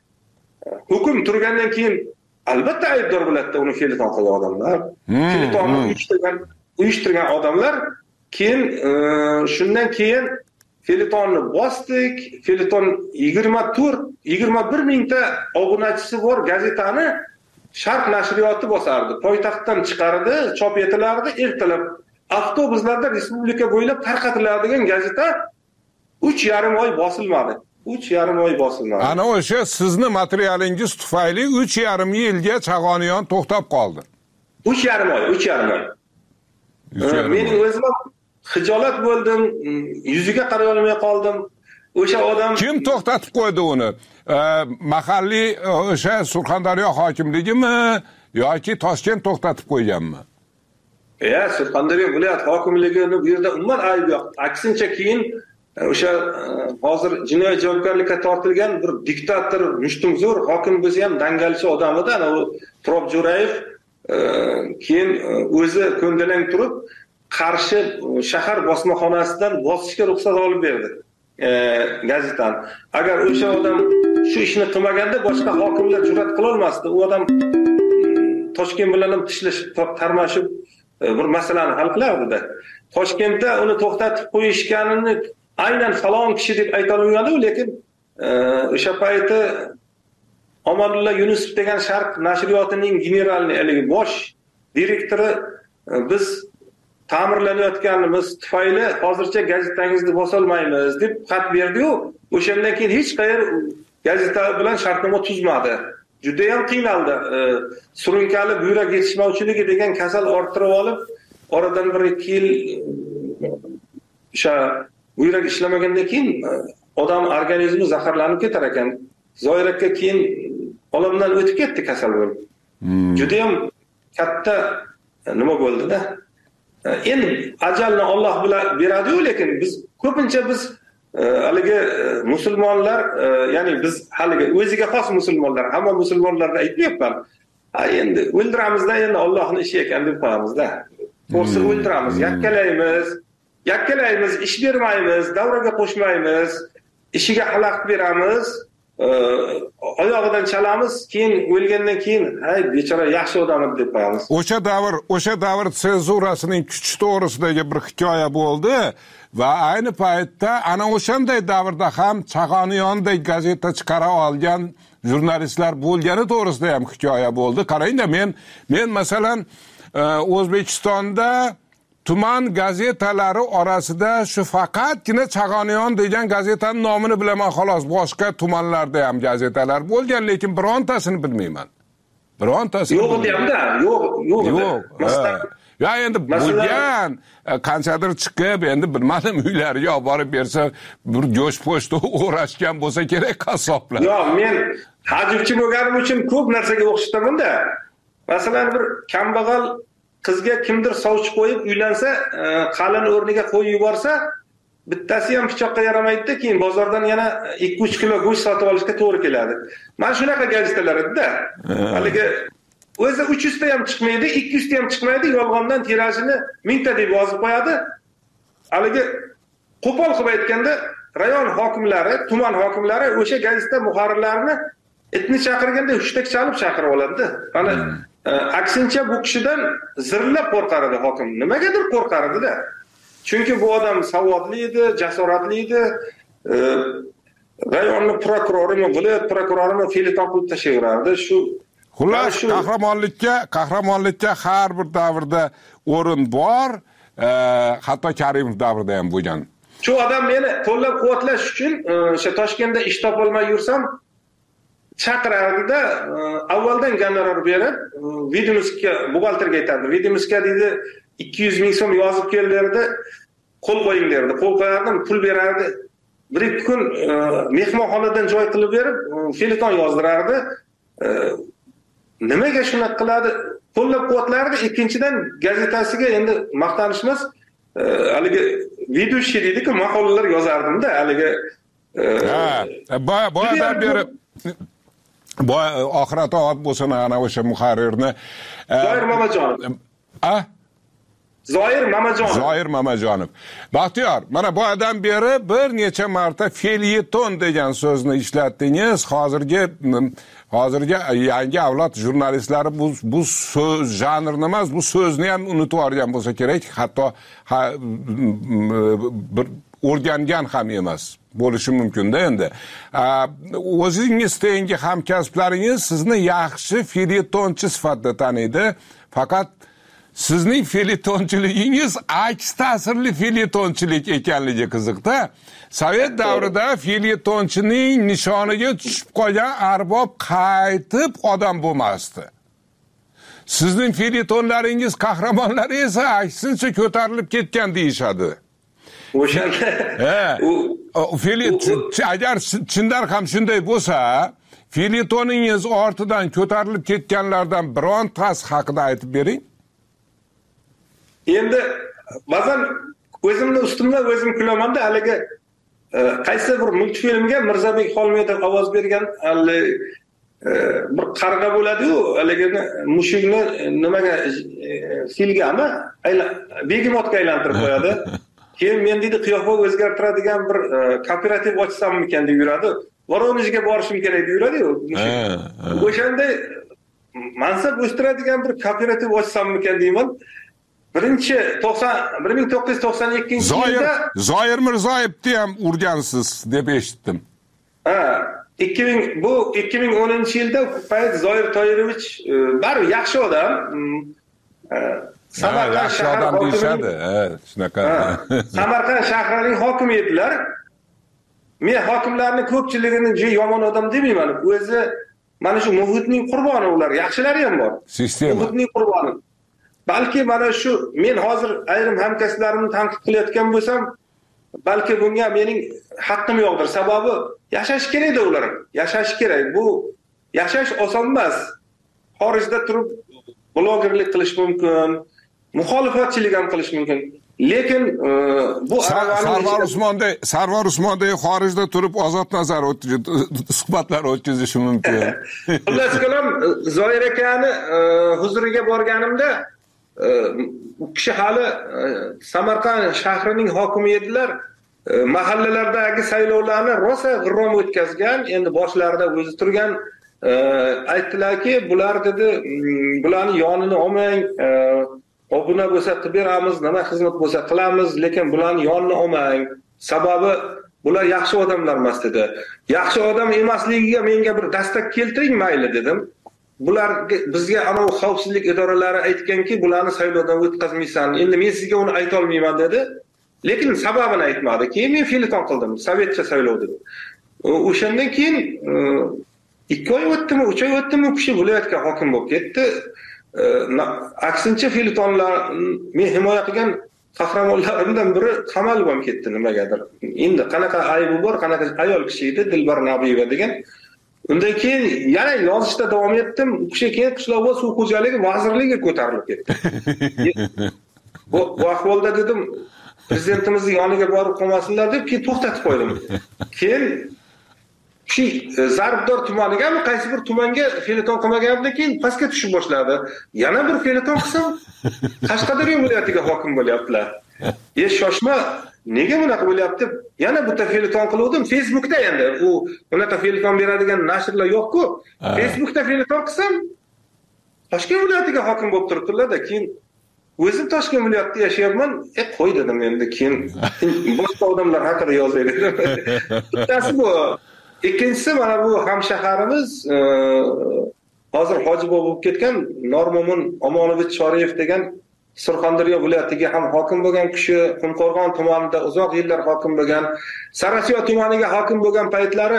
hukm turgandan keyin albatta aybdor bo'ladi uni felton qilgan odamlar. Feltonni uyushtirgan, uyushtirgan odamlar keyin shundan keyin feltonni bosdik. Felton yigirma to'rt yigirma bir mingta obunachisi bor gazetani Sharq nashriyoti bosardi. Poytaxtdan chiqardi, chop etilardi, ertalab avtobuslarda respublika bo'ylab tarqatiladigan gazeta uch yarim oy bosilmadi. uch yarim oy bosilmadi. Ana o'sha sizni materialingiz tufayli uch yarim yilga Chag'oniyon to'xtab qoldi. uch yarim oy, uch yarim oy. Mening o'zim xijolat bo'ldim, yuziga qaray olmay qoldim. O'sha odam kim to'xtatib qo'ydi uni? Mahalliy o'sha Surxondaryo hokimligimi yoki Toshkent to'xtatib qo'yganmi? Ya, Surxondaryo viloyat hokimligini bu yerda umuman ayb yo'q. Aksincha keyin o'sha hozir jinoiy javobgarlikka tortilgan bir diktator, mushtumzo'r hokim bo'lsa ham dangalchi odam edi, ana u Turob Jo'rayev keyin o'zi ko'ndalang turib Qarshi shahar bosmaxonasidan bosishga ruxsat olib berdi gazetani. Agar o'sha odam shu ishni qilmaganda boshqa hokimlar jur'at qila olmasdi. U odam Toshkent bilan ham tishlashib, tarmashib bir masalani hal qilardi-da. Toshkentda uni to'xtatib qo'yishganini aynan falon kishi deb ayta olmaydi, lekin o'sha payti Omonulla Yunusov degan Sharq nashriyotining generalni, bosh direktori biz ta'mirlanayotganimiz tufayli hozircha gazetangizni bosolmaymiz deb xat berdi-yu, o'shandan keyin hech qayerda gazeta bilan shartnoma tuzmadi. Juda ham qiynaldi. Surunkali buyrak yetishmovchiligi degan kasal orttirib olib, oradan bir ikki yil o'sha buyrak ishlamagandan keyin odam organizmi zaharlanib ketar ekan. Zoir aka keyin olamdan o'tib ketdi kasal bo'lib. Juda ham katta nima bo'ldi-da. Endi ajalni Alloh bilan beradi-yu, lekin biz ko'pincha biz haligi musulmonlar, ya'ni biz haligi o'ziga xos musulmonlar, hamma musulmonlarga aytmayapman. Ha, endi o'ldiramizda endi Allohning ishi ekan deb qo'yamiz-da. To'g'risi o'ldiramiz, yakkalaymiz, yakkalaymiz, ish bermaymiz, davraga qo'shmaymiz, ishiga xalaqit beramiz, oyog'idan chalamiz, keyin o'lgandan keyin hay bechora yaxshi odam deb qo'yamiz. O'sha davr, o'sha davr senzurasining kuchi to'g'risidagi bir hikoya bo'ldi va ayni paytda ana o'shanday davrda ham Chag'oniyondek gazeta chiqara olgan jurnalistlar bo'lgani to'g'risida ham hikoya bo'ldi. Qarangda, men men masalan O'zbekistonda tuman gazetalari orasida shu faqatgina Chag'oniyon degan gazetaning nomini bilaman xolos. Boshqa tumanlarda ham gazetalar bo'lgan, lekin birontasini bilmayman. Birontasini yo'q deyapti, yo'q, yo'q. Yo'q. Ya endi bo'lgan qanchadir chiqib, endi bilmadim uylariga olib borib bersa, bir go'sht po'shti o'rashgan bo'lsa kerak qassoblar. Yo'q, men hajibchi bo'lganim uchun ko'p narsaga o'xshataman-da. Masalan, bir kambag'al qizga kimdir sovchi qo'yib uylansa, qalin o'rniga qo'yib yuborsa, bittasi ham pichoqqa yaramaydi-da, keyin bozordan yana ikki uch kilo go'sht sotib olishga to'g'ri keladi. Mana shunaqa gazetalar edi-da. Haligi o'zi uch yuz ta ham chiqmaydi, ikki yuz ta ham chiqmaydi, yolg'ondan tirajini ming ta deb yozib qo'yadi. Haligi qo'pol qilib aytganda, rayon hokimlari, tuman hokimlari o'sha gazeta muharrirlarini itni chaqirganda hushtak chalib chaqirib oladi-da. Mana aksincha bu kishidan zirlab qo'rqar edi hokim. Nimagadir qo'rqar edi-da. Chunki bu odam savodli edi, jasoratli edi. Rayonning prokurorimi, viloyat prokurorini feliton qilib tashlayverardi. Shu xullas qahramonlikka, qahramonlikka har bir davrda o'rin bor, hatto Karimov davrida ham bo'lgan. Shu odam meni qo'llab-quvvatlash uchun o'sha Toshkentda ish topolmay yursam, chaqirardi-da, avvaldan gonorar berib, Videmuska buxgalterga aytadi. Videmuska deydi, ikki yuz ming so'm yozib kel derdi, qo'l qo'ying derdi. Qo'l qo'yardim, pul berardi. Bir ikki kun mehmonxonadan joy qilib berib, feliton yozdirardi. Nimaga shunaqa qiladi? Qo'llab-quvvatlardi. Ikkinchidan gazetasiga endi maqtanish emas, haligi vedushi deydi-ku, maqolalar yozardim-da, haligi ha, boyadan berib bu oxirati ot bo'lsin ana o'sha muharrirni Zoir Mamajonov. A? Zoir Mamajonov. Zoir Mamajonov. Baxtiyor, mana bu odam beri bir necha marta felyeton degan so'zni ishlatdingiz. Hozirgi hozirgi yangi avlod jurnalistlari bu bu so'z janrini emas, bu so'zni ham unutib olgan bo'lsa kerak, hatto bir o'rgangan ham emas. bo'lishi mumkin-da endi. O'zingiz tenggi hamkasblaringiz sizni yaxshi felyetonchi sifatida taniydi. Faqat sizning felyetonchiligingiz aks ta'sirli felyetonchilik ekanligi qiziqda. Sovet davrida felyetonchining nishoniga tushib qolgan arbob qaytib odam bo'lmasdi. Sizning felyetonlaringiz qahramonlari esa aksincha ko'tarilib ketgan deyishadi. O'shanda agar chindan ham shunday bo'lsa, felyetoningiz ortidan ko'tarilib ketganlardan birontasi haqida aytib bering. Endi ba'zan o'zimni ustimdan o'zim kulaman-da, haligi qaysi bir multfilmga Mirzabek Xolmedov ovoz bergan bir qarg'a bo'ladi-yu, haligi mushukni nimaga filgami, begemotga aylantirib qo'yadi. Keyin men deydi qiyofa o'zgartiradigan bir kooperativ ochsammikan deb yuradi. Voronejga borishim kerak deb yuradi-yu. O'shanda mansab o'stiradigan bir kooperativ ochsammikan deyman. Birinchi bir ming to'qqiz yuz to'qson ikkinchi yilda Zoir Mirzoyevni ham urgansiz deb eshitdim. Ha, ikki ming bu ikki ming o'ninchi yilda payt Zoir Toyirovich baribir yaxshi odam. Samarqand shahar deyishadi. Ha, shunaqa. Samarqand shahrining hokimi edilar. Men hokimlarning ko'pchiligini juda yomon odam demayman. O'zi mana shu muhitning qurboni ular, yaxshilari ham bor. Sistema. Muhitning qurboni. Balki mana shu men hozir ayrim hamkasblarimni tanqid qilayotgan bo'lsam, balki bunga mening haqqim yo'qdir. Sababi yashash kerak-da ular. Yashash kerak. Bu yashash oson emas. Xorijda turib blogerlik qilish mumkin, muxolifatchilik ham qilish mumkin. Lekin bu Sarvar Usmonday, Sarvar Usmonday xorijda turib ozod nazar suhbatlar o'tkazishi mumkin. Xullas kalom, Zoir akani huzuriga borganimda u kishi hali Samarqand shahrining hokimi edilar. Mahallalardagi saylovlarni rosa g'irrom o'tkazgan. Endi boshlarida o'zi turgan, aytdilarki, bular dedi, bularni yonini olmang, obuna bo'lsa qilib beramiz, nima xizmat bo'lsa qilamiz, lekin bularni yonini olmang. Sababi bular yaxshi odamlar emas dedi. Yaxshi odam emasligiga menga bir dastak keltiring mayli dedim. Bular bizga ana xavfsizlik idoralari aytganki, bularni saylovdan o'tkazmaysan. Endi men sizga uni ayta olmayman dedi. Lekin sababini aytmadi. Keyin men felyeton qildim. Sovetcha saylov dedi. O'shandan keyin ikki oy o'tdimi, uch oy o'tdimi, u kishi viloyatga hokim bo'lib ketdi. Aksincha felyetonlar men himoya qilgan qahramonlarimdan biri qamalib ham ketdi nimagadir. Endi qanaqa aybi bor, qanaqa ayol kishi edi, Dilbar Nabiyeva degan. Undan keyin yana yozishda davom etdim. U kishi keyin qishloq suv xo'jaligi vazirligiga ko'tarilib ketdi. Bu bu ahvolda dedim, prezidentimizning yoniga borib qolmasinlar deb keyin to'xtatib qo'ydim. Keyin shu Zarbdor tumanigami, qaysi bir tumanga felyeton qilmaganimdan keyin pastga tushib boshladi. Yana bir felyeton qilsam, Qashqadaryo viloyatiga hokim bo'lyaptilar. E shoshma, nega bunaqa bo'lyapti? Yana bitta felyeton qildim. Facebookda endi u bunaqa felyeton beradigan nashrlar yo'q-ku. Facebookda felyeton qilsam, Toshkent viloyatiga hokim bo'lib turibdilar-da, keyin o'zim Toshkent viloyatida yashayapman. E qo'y dedim endi, keyin boshqa odamlar haqida yozay dedim. Bittasi bu. Ikkinchisi mana bu hamshaharimiz hozir hoji bo'lib ketgan Normo'min Omonovich Choriyev degan Surxondaryo viloyatiga ham hokim bo'lgan kishi, Qumqo'rg'on tumanida uzoq yillar hokim bo'lgan, Sarasiyo tumaniga hokim bo'lgan paytlari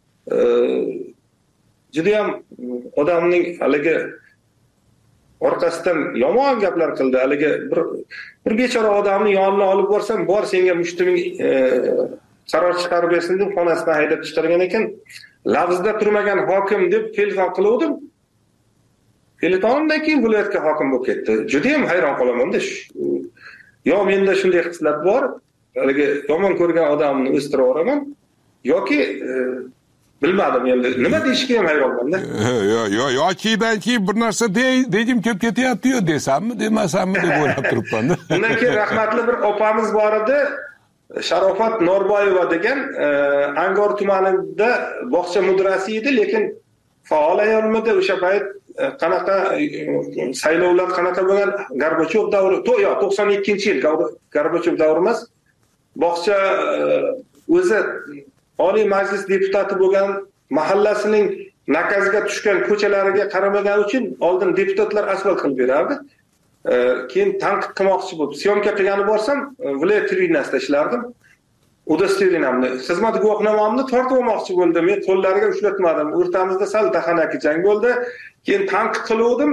juda ham odamning haligi orqasidan yomon gaplar qildi. Haligi bir bir bechora odamni yoniga olib borsam, bor senga mushtiming qaror chiqarib bersin deb xonasidan haydab chiqargan ekan, lavzda turmagan hokim deb felyeton qiluvdim. Felyetondan keyin viloyatga hokim bo'lib ketdi. Juda ham hayron qolaman-da. Yo menda shunday xislat bor, haligi yomon ko'rgan odamni o'stirib oraman, yoki bilmadim endi nima deyishga ham hayronman-da. Yo yo yokidan keyin bir narsa degim kelib ketyapti-yu desammi, demasammi deb o'ylab turibman-da. Undan keyin rahmatli bir opamiz bor edi. Sharofat Norboyeva degan Angor tumanida bog'cha mudirasi edi, lekin faol ayolmidi o'sha payt. Qanaqa saylovlar qanaqa bo'lgan? Gorbachov davri, to yo to'qson ikkinchi yil Gorbachov davri emas. Bog'cha o'zi Oliy Majlis deputati bo'lgan mahallasining nakaziga tushgan ko'chalariga qaramagan uchun oldin deputatlar asfalt qilib berardi. Keyin tanqid qilmoqchi bo'lib, syomka qilgani borsam, viloyat televideniyasida ishlardim. Udostvereniyamni, xizmat guvohnomamni tortib olmoqchi bo'ldi. Men qo'llariga ushlatmadim. O'rtamizda sal daxanaki jang bo'ldi. Keyin tanqid qildim.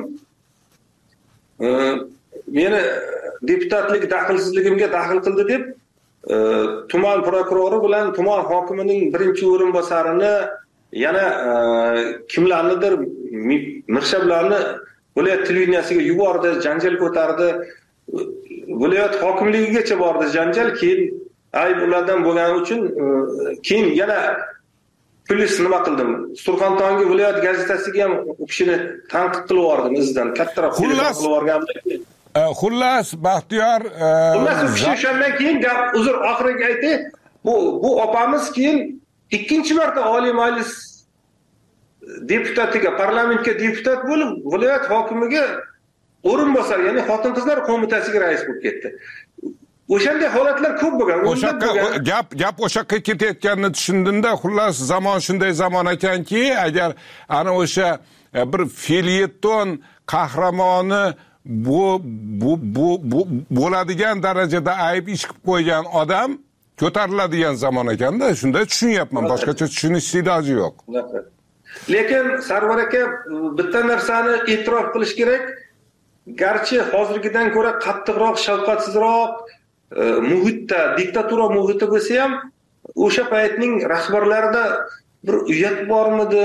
Meni deputatlik daxlsizligimga daxl qildi deb tuman prokurori bilan tuman hokimining birinchi o'rinbosarini yana kimlarnidir mirshablarni viloyat televideniyasiga yubordi, janjal ko'tardi. Viloyat hokimligigacha bordi janjal. Keyin ayb ulardan bo'lgani uchun keyin yana polis nima qildim? Surxondaryo viloyat gazetasiga ham u kishini tanqid qilib yubordim izdan. Kattaroq qilib yuborgandim. Xullas, Baxtiyor, xullas u kishi o'shandan keyin gap uzr oxiriga aytdi. Bu bu opamiz keyin ikkinchi marta Oliy Majlis deputatiga, parlamentga deputat bo'lib, viloyat hokimiga o'rinbosar, ya'ni xotin-qizlar qo'mitasiga rais bo'lib ketdi. O'shanday holatlar ko'p bo'lgan. O'sha gap gap o'sha yoqqa ketayotganini tushundimda, xullas zamon shunday zamon ekanki, agar ana o'sha bir felyeton qahramoni bu bu bu bu bo'ladigan darajada ayb ish qilib qo'ygan odam ko'tariladigan zamon ekanda, shunday tushunyapman. Boshqacha tushunish iloji yo'q. Lekin Sarvar aka bitta narsani e'tirof qilish kerak. Garchi hozirgidan ko'ra qattiqroq, shafqatsizroq muhitda, diktatura muhiti bo'lsa ham, o'sha paytning rahbarlarida bir uyat bormidi,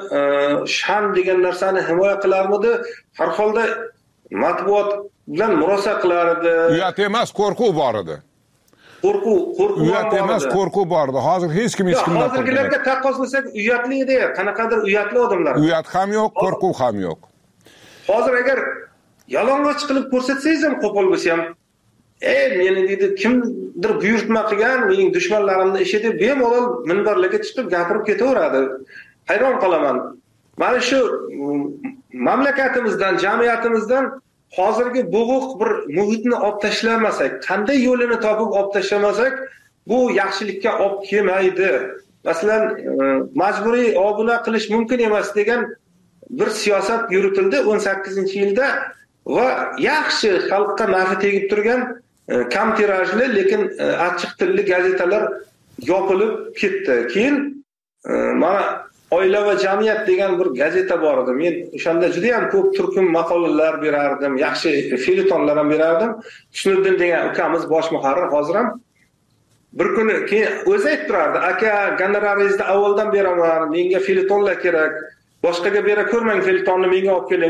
shan degan narsani himoya qilarmidi? Har holda matbuot bilan murosa qilardi. Uyat emas, qo'rquv bor edi. Qo'rquv, qo'rquv uyat emas, qo'rquv bor edi. Hozir hech kim hech kimdan qo'rqmaydi. Hozirgilarga taqqoslasak uyatli edi, qanaqadir uyatli odamlar. Uyat ham yo'q, qo'rquv ham yo'q. Hozir agar yalang'och qilib ko'rsatsangiz ham qo'pol bo'lsa ham, "Ey, meni dedi kimdir buyurtma qilgan, mening dushmanlarimning ishi" deb bemalol minbarlarga chiqib gapirib ketaveradi. Hayron qolaman. Mana shu mamlakatimizdan, jamiyatimizdan hozirgi bo'g'iq bir muhitni olib tashlamasak, qanday yo'lini topib olib tashlamasak, bu yaxshilikka olib kelmaydi. Masalan, majburiy obuna qilish mumkin emas degan bir siyosat yuritildi o'n sakkizinchi yilda va yaxshi xalqqa nafi tegib turgan kam tirajli, lekin achchiq tilli gazetalar yopilib ketdi. Keyin mana Oila va jamiyat degan bir gazeta bor edi. Men o'shanda juda ham ko'p turkum maqolalar berardim, yaxshi felyetonlar ham berardim. Husniddin degan ukamiz bosh muharrir hozir ham bir kuni keyin o'zi aytib turardi, "Aka, gonoraringizni avvaldan beraman, menga felyetonlar kerak. Boshqaga bera ko'rmang felyetonni, menga olib keling.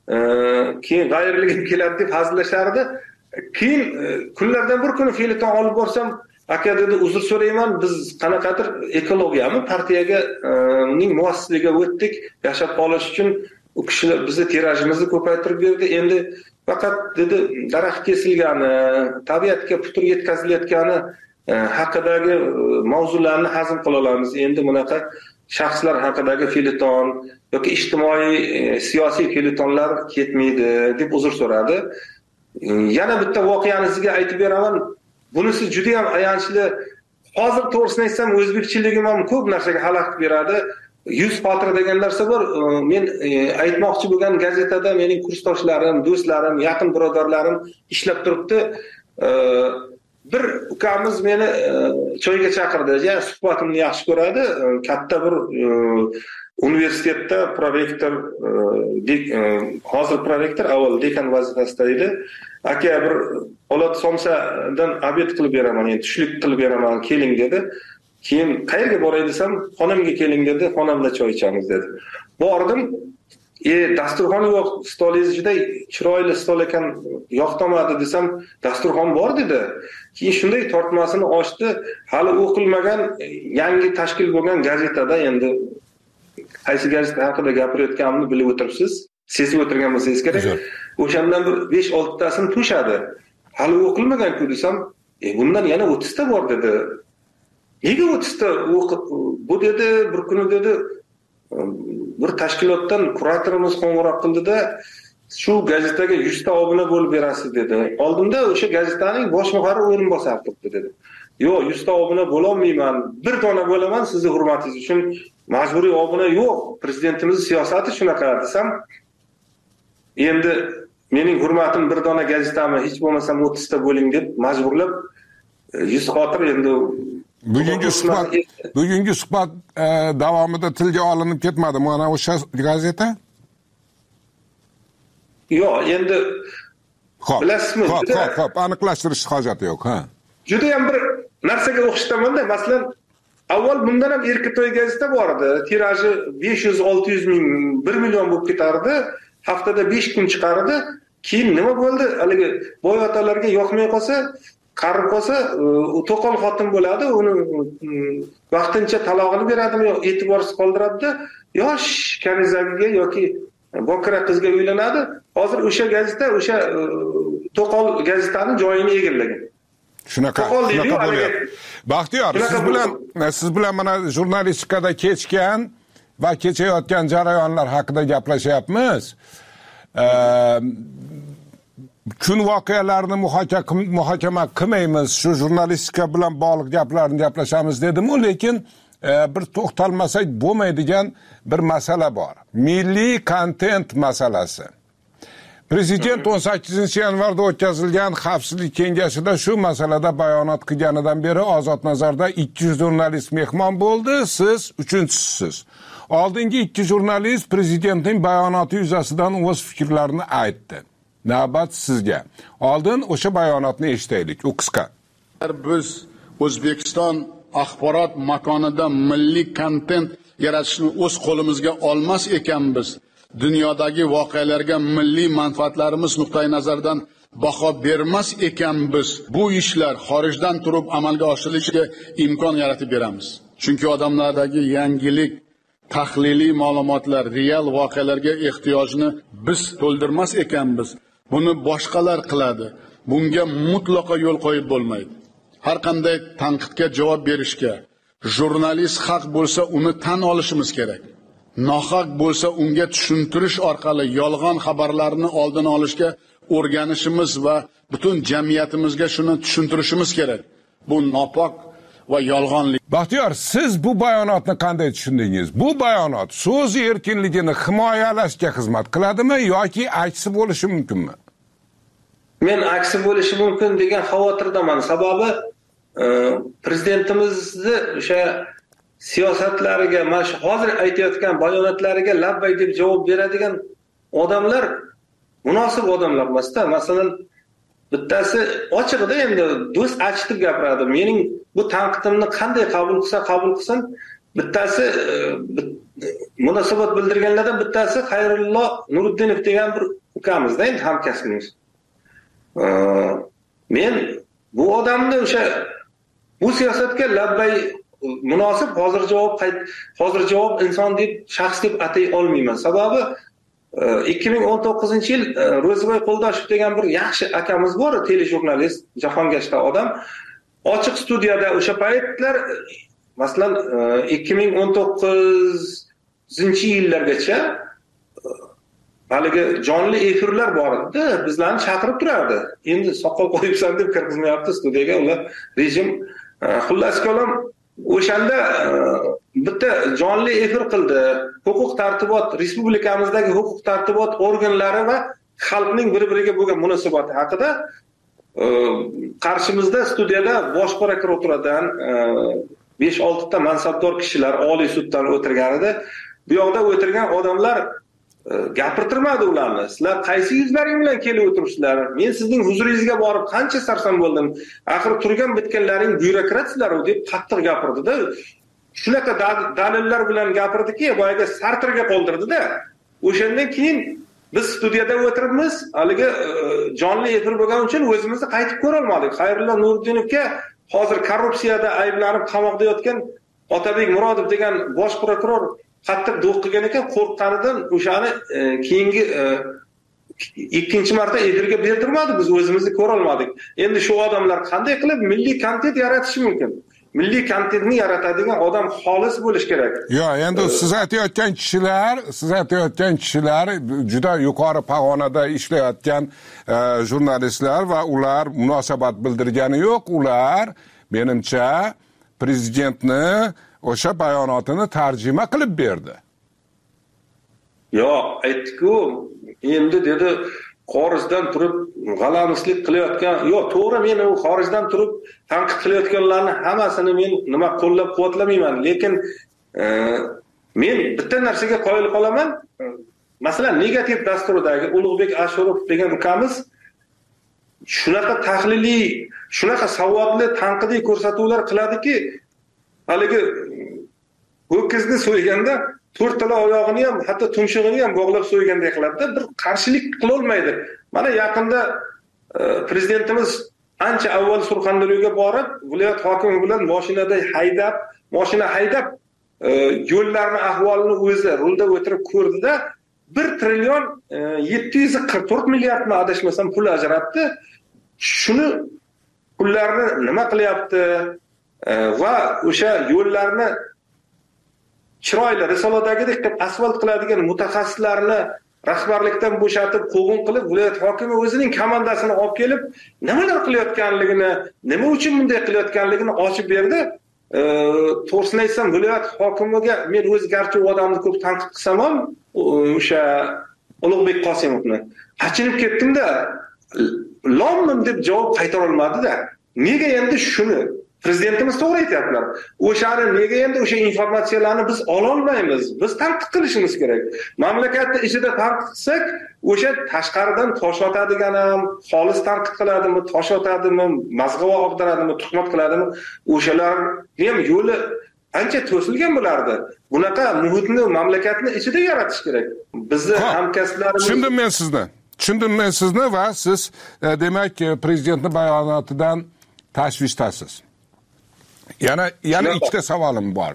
Keyin g'ayirligim keladi" deb hazillashardi. Keyin kunlardan bir kuni felyeton olib borsam, "Aka" dedi, "Uzr so'rayman, biz qanaqadir ekologiyami partiyaga uning muassisligiga o'tdik, yashab qolish uchun u kishilar bizni tirajimizni ko'paytirib berdi. Endi faqat" dedi, "daraxt kesilgani, tabiatga putur yetkazilayotgani haqidagi mavzularni hazm qila olamiz. Endi bunaqa shaxslar haqidagi felyeton yoki ijtimoiy siyosiy felyetonlar ketmaydi" deb uzr so'radi. Yana bitta voqeani sizga aytib beraman. Bunisi juda ham ayanchli. Hozir to'g'risini aytsam, o'zbekchiligim ham ko'p narsaga xalaqit beradi. Yuz xotira degan narsa bor. Men aytmoqchi bo'lgan gazetada mening kursdoshlarim, do'stlarim, yaqin birodarlarim ishlab turibdi. Bir ukamiz meni choyga chaqirdi. Ya suhbatimni yaxshi ko'radi. Katta bir universitetda prorektor, hozir prorektor, avval dekan vazifasida edi. "Aka, bir Po'lat somsadan obed qilib beraman, endi tushlik qilib beraman, keling" dedi. Keyin qayerga boray desam, xonamga keling dedi, xonamda choy ichamiz dedi. Bordim. E, dasturxon yo'q, stolingiz juda chiroyli stol ekan, yoqtamadi desam, dasturxon bor dedi. Keyin shunday tortmasini ochdi, hali o'qilmagan yangi tashkil bo'lgan gazetada, endi qaysi gazeta haqida gapirayotganimni bilib o'tiribsiz, sezib o'tirgan bo'lsangiz kerak. O'shandan bir besh olti tasini to'shadi. Hali o'qilmagan-ku desam, "E, bundan yana o'ttiz ta bor" dedi. "Nega o'ttiz ta o'qib bu" dedi, bir kuni dedi, bir tashkilotdan kuratorimiz qo'ng'iroq qildi-da, "Shu gazetaga yuz ta obuna bo'lib berasiz" dedi. Oldimda o'sha gazetaning bosh muharrir o'rinbosari turibdi dedi. yo'q, yuzta obuna bo'lolmayman, bir dona bo'laman sizni hurmatingiz uchun, majburiy obuna yo'q, prezidentimizning siyosati shunaqa desam, endi mening hurmatim bir dona gazetami, hech bo'lmasa o'ttiz ta bo'ling deb majburlab yuz xotir endi bugungi suhbat bugungi suhbat e, davomida tilga olinib ketmadi mana o'sha gazeta? Yo'q, endi Xo'p, bilasizmi? Xo'p, xo'p, xo'p, aniqlashtirish hojati yo'q, ha. Juda ham bir narsaga o'xshatamanda, masalan, avval bundan ham Erkitoy gazeta bor edi. Tiraji besh yuz olti yuz ming, bir million bo'lib ketardi. Haftada besh kun chiqardi. Keyin nima bo'ldi? Haligi boy otalarga yoqmay qolsa, qarib qolsa, to'qol xotin bo'ladi, uni vaqtincha talog'ini beradimi yo e'tiborsiz qoldiradi-da, yosh kanizagiga yoki bokira qizga uylanadi. Hozir o'sha gazeta, o'sha to'qol gazetaning joyini egallagan. Shunaqa, shunaqa bo'lyapti. Baxtiyor, siz bilan siz bilan mana jurnalistikada kechgan va kechayotgan jarayonlar haqida gaplashyapmiz. Kun voqealarini muhokama qilmaymiz, shu jurnalistika bilan bog'liq gaplarni gaplashamiz dedim-u, lekin bir to'xtalmasak bo'lmaydigan bir masala bor. Milliy kontent masalasi. Prezident o'n sakkizinchi yanvarda o'tkazilgan Xavfsizlik kengashida shu masalada bayonot qilganidan beri Ozodnazarda ikki yuz jurnalist mehmon bo'ldi, siz uchinchisiz. Oldingi ikki jurnalist prezidentning bayonoti yuzasidan o'z fikrlarini aytdi. Navbat sizga. Oldin o'sha bayonotni eshitaylik, u qisqa. Biz O'zbekiston axborot makonida milliy kontent yaratishni o'z qo'limizga olmas ekanmiz. Dunyodagi voqealarga milliy manfaatlarimiz nuqtai nazaridan baho bermas ekanmiz. Bu ishlar xorijdan turib amalga oshirilishiga imkon yaratib beramiz. Chunki odamlardagi yangilik, tahliliy ma'lumotlar, real voqealarga ehtiyojni biz to'ldirmas ekanmiz. Buni boshqalar qiladi. Bunga mutlaqo yo'l qo'yib bo'lmaydi. Har qanday tanqidga javob berishga jurnalist haq bo'lsa uni tan olishimiz kerak. Nohaq bo'lsa unga tushuntirish orqali yolg'on xabarlarni oldini olishga o'rganishimiz va butun jamiyatimizga shuni tushuntirishimiz kerak. Bu nopok va yolg'onlik. Baxtiyor, siz bu bayonotni qanday tushundingiz? Bu bayonot so'z erkinligini himoyalashga xizmat qiladimi yoki aksi bo'lishi mumkinmi? Men aksi bo'lishi mumkin degan xavotirdaman. Sababi prezidentimizni o'sha siyosatlariga, mana shu hozir aytayotgan bayonotlariga labbay deb javob beradigan odamlar munosib odamlar emas-da. Masalan, bittasi ochiqda endi do'st achitib gapiradi. Mening bu tanqidimni qanday qabul qilsa qabul qilsin, bittasi munosabat bildirganlardan bittasi Xayrullo Nuriddinov degan bir ukamizda, endi hamkasbimiz. Men bu odamni o'sha bu siyosatga labbay munosib hozir javob hozir javob inson deb shaxs deb atay olmayman. Sababi ikki ming o'n to'qqizinchi yil Ro'ziboy Qo'ldoshev degan bir yaxshi akamiz bor, telejurnalist, jahongashta odam. Ochiq studiyada o'sha paytlar, masalan, ikki ming o'n to'qqizinchi yillargacha haligi jonli efirlar bor edi, bizlarni chaqirib turardi. Endi soqol qo'yibsan deb kirgizmayapti studiyaga, ular rejim. Xullas kalom, o'shanda bitta jonli efir qildi. Huquq tartibot, respublikamizdagi huquq tartibot organlari va xalqning bir-biriga bo'lgan munosabati haqida qarshimizda studiyada bosh prokuraturadan besh olti ta mansabdor kishilar Oliy suddan o'tirgan edi. Bu yoqda o'tirgan odamlar gapirtirmadi ularni. Sizlar qaysi yuzlaring bilan kelib o'tiribsizlar? Men sizning huzuringizga borib qancha sarson bo'ldim. Axir turgan bitganlaring byurokratsizlar deb qattiq gapirdi-da. Shunaqa dalillar bilan gapirdiki, boyaga Sartrga qoldirdi-da. O'shandan keyin biz studiyada o'tiribmiz, haligi jonli efir bo'lgani uchun o'zimizni qaytib ko'ra olmadik. Xayrullo Nuriddinovga hozir korrupsiyada ayblanib qamoqda yotgan Otabek Murodov degan bosh prokuror qattiq do'q qilgan ekan, qo'rqqanidan o'shani keyingi ikkinchi marta efirga berdirmadi, biz o'zimizni ko'ra olmadik. Endi shu odamlar qanday qilib milliy kontent yaratishi mumkin? Milliy kontentni yaratadigan odam xolis bo'lish kerak. Yo'q, endi siz aytayotgan kishilar, siz aytayotgan kishilar juda yuqori pog'onada ishlayotgan jurnalistlar va ular munosabat bildirgani yo'q. Ular menimcha prezidentni o'sha bayonotini tarjima qilib berdi. Yo'q, aytdi-ku, endi dedi xorijdan turib g'alamislik qilayotgan, yo'q, to'g'ri, men u xorijdan turib tanqid qilayotganlarni hammasini men nima qo'llab-quvvatlamayman, lekin e, men bitta narsaga qoyil qolaman. Masalan, negativ dasturidagi Ulug'bek Ashurov degan ukamiz shunaqa tahliliy, shunaqa savodli tanqidiy ko'rsatuvlar qiladiki, haligi ho'kizni so'yganda to'rttala oyog'ini ham, hatto tumshug'ini ham bog'lab so'yganday qiladi, bir qarshilik qila olmaydi. Mana yaqinda e, prezidentimiz ancha avval Surxondaryoga borib, viloyat hokimi bilan mashinada haydab, mashina haydab e, yo'llarni ahvolini o'zi rulda o'tirib ko'rdida, bir trillion yetti yuz qirq to'rt milliardni adashmasam pul ajratdi. Shuni pullarni nima qilyapti e, va o'sha yo'llarni chiroyli risoladagidek qilib asfalt qiladigan mutaxassislarni rahbarlikdan bo'shatib, quvg'in qilib, viloyat hokimi o'zining komandasini olib kelib, nimalar qilayotganligini, nima uchun bunday qilayotganligini ochib berdi. E, to'g'risini aytsam, viloyat hokimiga men o'z garchi u odamni ko'p tanqid qilsam ham, o'sha Ulug'bek Qosimovni achinib ketdim-da, lomim deb javob qaytara olmadi-da. Nega endi shuni prezidentimiz to'g'ri aytayaptilar. O'shani nega endi o'sha informatsiyalarni biz ola olmaymiz? Biz tanqid qilishimiz kerak. Mamlakatda ichida tanqid qilsak, o'sha tashqaridan tosh otadigan ham, xolis tanqid qiladimi, tosh otadimi, mazg'ava og'diradimi, tuhmat qiladimi, o'shalarni ham yo'li ancha to'silgan bo'lardi. Bunaqa muhitni mamlakatni ichida yaratish kerak. Bizni hamkasblarimiz Tushundim men sizni. Tushundim men sizni va siz e, demak prezidentning bayonotidan tashvishdasiz. Yana yana ikkita savolim bor.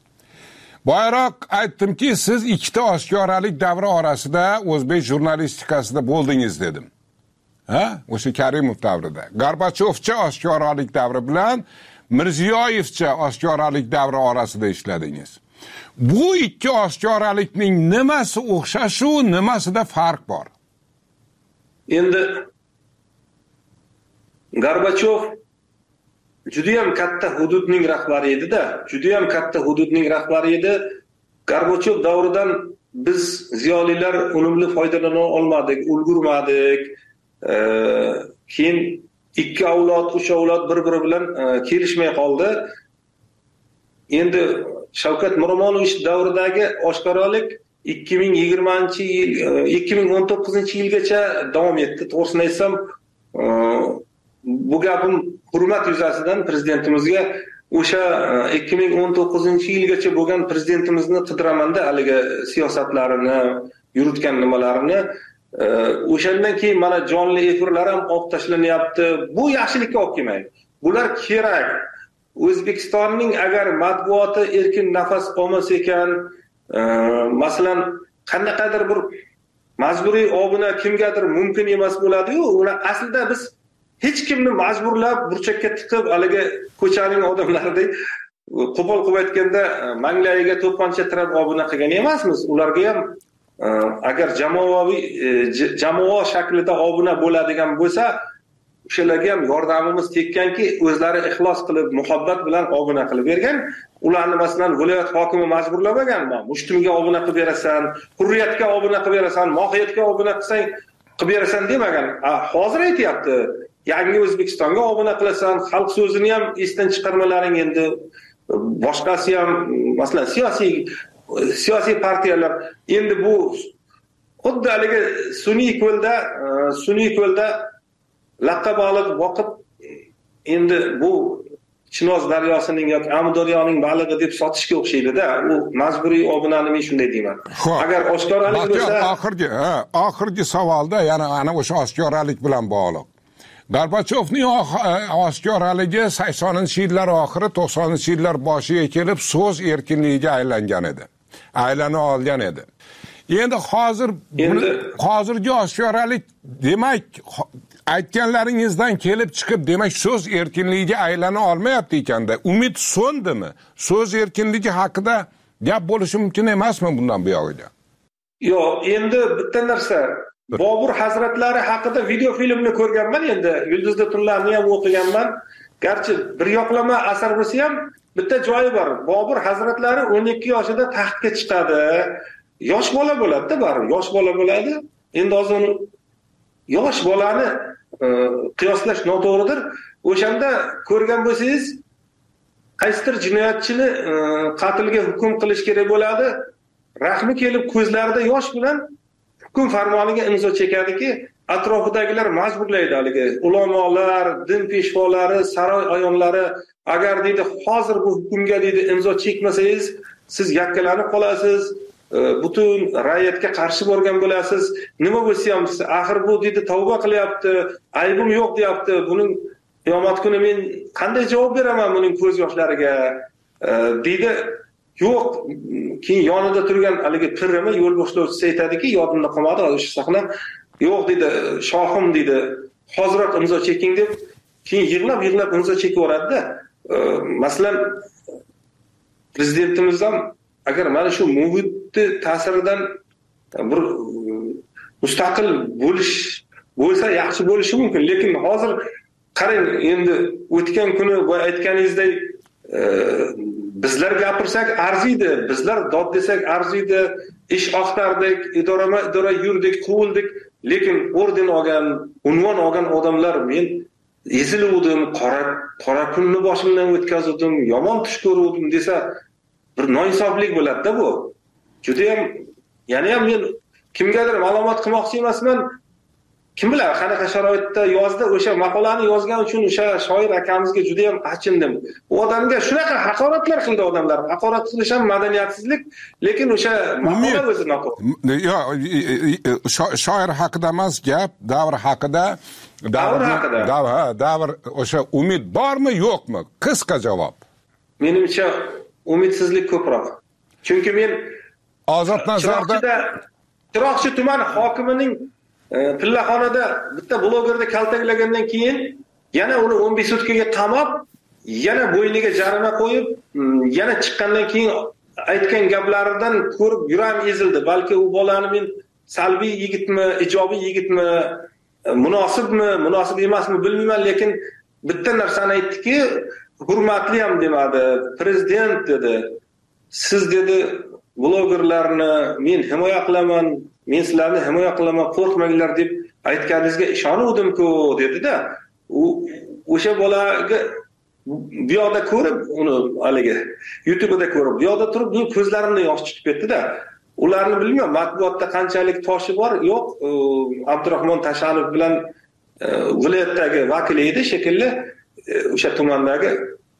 Boyroq aytdimki, siz ikkita oshkoralik davri orasida o'zbek jurnalistikasida bo'ldingiz dedim. Ha? O'sha Karimov davrida. Gorbachevcha oshkoralik davri bilan Mirziyoyevcha oshkoralik davri orasida ishladingiz. Bu ikki oshkoralikning nimasi o'xshash-u, nimasida farq bor? Endi Gorbachev juda ham katta hududning rahbari edi-da, juda ham katta hududning rahbari edi. Gorbachev davridan biz ziyolilar unumli foydalana olmadik, ulgurmadik. E, keyin ikki avlod, uch avlod bir-biri bilan e, kelishmay qoldi. Endi Shavkat Miromonovich davridagi oshkoralik ikki ming yigirmanchi yil, ikki ming o'n to'qqizinchi yilgacha davom etdi. To'g'risini aytsam, e, bu gapim hurmat yuzasidan prezidentimizga o'sha ikki ming o'n to'qqizinchi yilgacha bo'lgan prezidentimizni qidiraman-da, haligi siyosatlarini, yuritgan nimalarini. O'shandan keyin mana jonli efirlar ham olib tashlanyapti. Bu yaxshilikka olib kelmaydi. Bular kerak. O'zbekistonning agar matbuoti erkin nafas olmas ekan, masalan, qandaydir bir majburiy obuna kimgadir mumkin emas bo'ladi-yu, uni aslida biz hech kimni majburlab burchakka tiqib, haligi ko'chaning odamlaridek qo'pol qilib aytganda manglayiga to'pponcha tirab obuna qilgan emasmiz. Ularga ham agar jamoaviy jamoa shaklida obuna bo'ladigan bo'lsa, o'shalarga ham yordamimiz tekkanki, o'zlari ixlos qilib, muhabbat bilan obuna qilib bergan. Ularni masalan viloyat hokimi majburlamagan, mushtumga obuna qilib berasan, hurriyatga obuna qilib berasan, mohiyatga obuna qilsang qilib berasan demagan. Hozir aytayapti, yangi O'zbekistonga obuna qilasan, xalq so'zini ham esdan chiqarmalaring endi boshqasi ham, masalan, siyosiy siyosiy partiyalar endi bu xuddi haligi sun'iy ko'lda, sun'iy ko'lda laqqa baliq boqib, endi bu Chinoz daryosining yoki Amudaryoning balig'i deb sotishga o'xshaydi-da. U majburiy obunani men shunday deyman. Agar oshkoralik bo'lsa, oxirgi, ha, oxirgi savolda yana ana o'sha oshkoralik bilan bog'liq. Gorbachevning oshkoraligi saksoninchi yillar oxiri, to'qsoninchi yillar boshiga kelib so'z erkinligiga aylangan edi. Aylana olgan edi. Endi hozir hozirgi oshkoralik demak aytganlaringizdan kelib chiqib, demak so'z erkinligiga aylana olmayapti ekanda. Umid so'ndimi? So'z erkinligi haqida gap bo'lishi mumkin emasmi bundan buyog'iga? Yo'q, endi bitta narsa, Bobur hazratlari haqida video filmni ko'rganman, endi Yulduzli tunlarni ham o'qiganman. garchi bir yoqlama asar bo'lsa ham bitta joyi bor. Bobur hazratlari o'n ikki yoshida taxtga chiqadi. Yosh bola bo'ladi-da, baribir yosh bola bo'ladi. Endi hozir yosh bolani e, qiyoslash noto'g'ridir. O'shanda ko'rgan bo'lsangiz, qaysidir jinoyatchini e, qatlga hukm qilish kerak bo'ladi. Rahmi kelib ko'zlarida yosh bilan hukm farmoniga imzo chekadiki, atrofidagilar majburlaydi haligi ulamolar, din peshvolari, saroy ayonlari, agar deydi hozir bu hukmga deydi imzo chekmasangiz, siz yakkalanib qolasiz, butun ra'yatga qarshi bo'lgan bo'lasiz. Nima bo'lsa ham siz axir bu deydi tavba qilyapti, aybim yo'q deyapti. Buning qiyomat kuni men qanday javob beraman buning ko'z yoshlariga? deydi. Yo'q, keyin yonida turgan haligi pirimi yo'l boshlovchisi aytadiki, yodimda qolmadi hozir shu sahna. Yo'q deydi, shohim deydi, hoziroq imzo cheking deb, keyin yig'lab-yig'lab imzo chekiveradi-da. Masalan, prezidentimiz ham agar mana shu muhitni ta'siridan bir mustaqil bo'lish bo'lsa yaxshi bo'lishi mumkin, lekin hozir qarang, endi o'tgan kuni bu aytganingizdek bizlar gapirsak arziydi, bizlar dod desak arziydi, ish oqtardik, idorama idora yurdik, quvildik, lekin orden olgan, unvon olgan odamlar men eziluvdim, qora qora kunni boshimdan o'tkazdim, yomon tush ko'ruvdim desa bir noinsoflik bo'ladi-da bu. Juda ham, yana ham men kimgadir ma'lumot qilmoqchi emasman. Kim bilar, qanaqa sharoitda yozdi, o'sha maqolani yozgan uchun o'sha shoir akamizga juda ham achindim. U odamga shunaqa haqoratlar qildi odamlar. Haqorat qilish ham madaniyatsizlik, lekin o'sha maqola o'zi noto'g'ri. Yo'q, shoir haqida emas gap, davr haqida. Davr haqida. Davr, davr o'sha umid bormi, yo'qmi? Qisqa javob. Menimcha umidsizlik ko'proq. Chunki men Ozod nazarda Chiroqchi tuman hokimining pillaxonada bitta blogerni kaltaklagandan keyin yana uni o'n besh sutkaga qamab, yana bo'yniga jarima qo'yib, yana chiqqandan keyin aytgan gaplaridan ko'rib yuram ezildi. Balki u bolani men salbiy yigitmi, ijobiy yigitmi, munosibmi, munosib emasmi bilmayman, lekin bitta narsani aytdiki, hurmatli ham demadi. Prezident dedi, siz dedi blogerlarni men himoya qilaman, men sizlarni himoya qilaman, qo'rqmanglar deb aytganingizga ishonuvdim-ku dedi-da. U o'sha bolaga bu yoqda ko'rib, uni haligi YouTube'da ko'rib, bu yoqda turib, men ko'zlarimdan yosh chiqib ketdi-da. Ularni bilmayman, matbuotda qanchalik toshi bor, yo'q. Abdurahmon Tashanov bilan viloyatdagi vakili edi shekilli, o'sha tumandagi.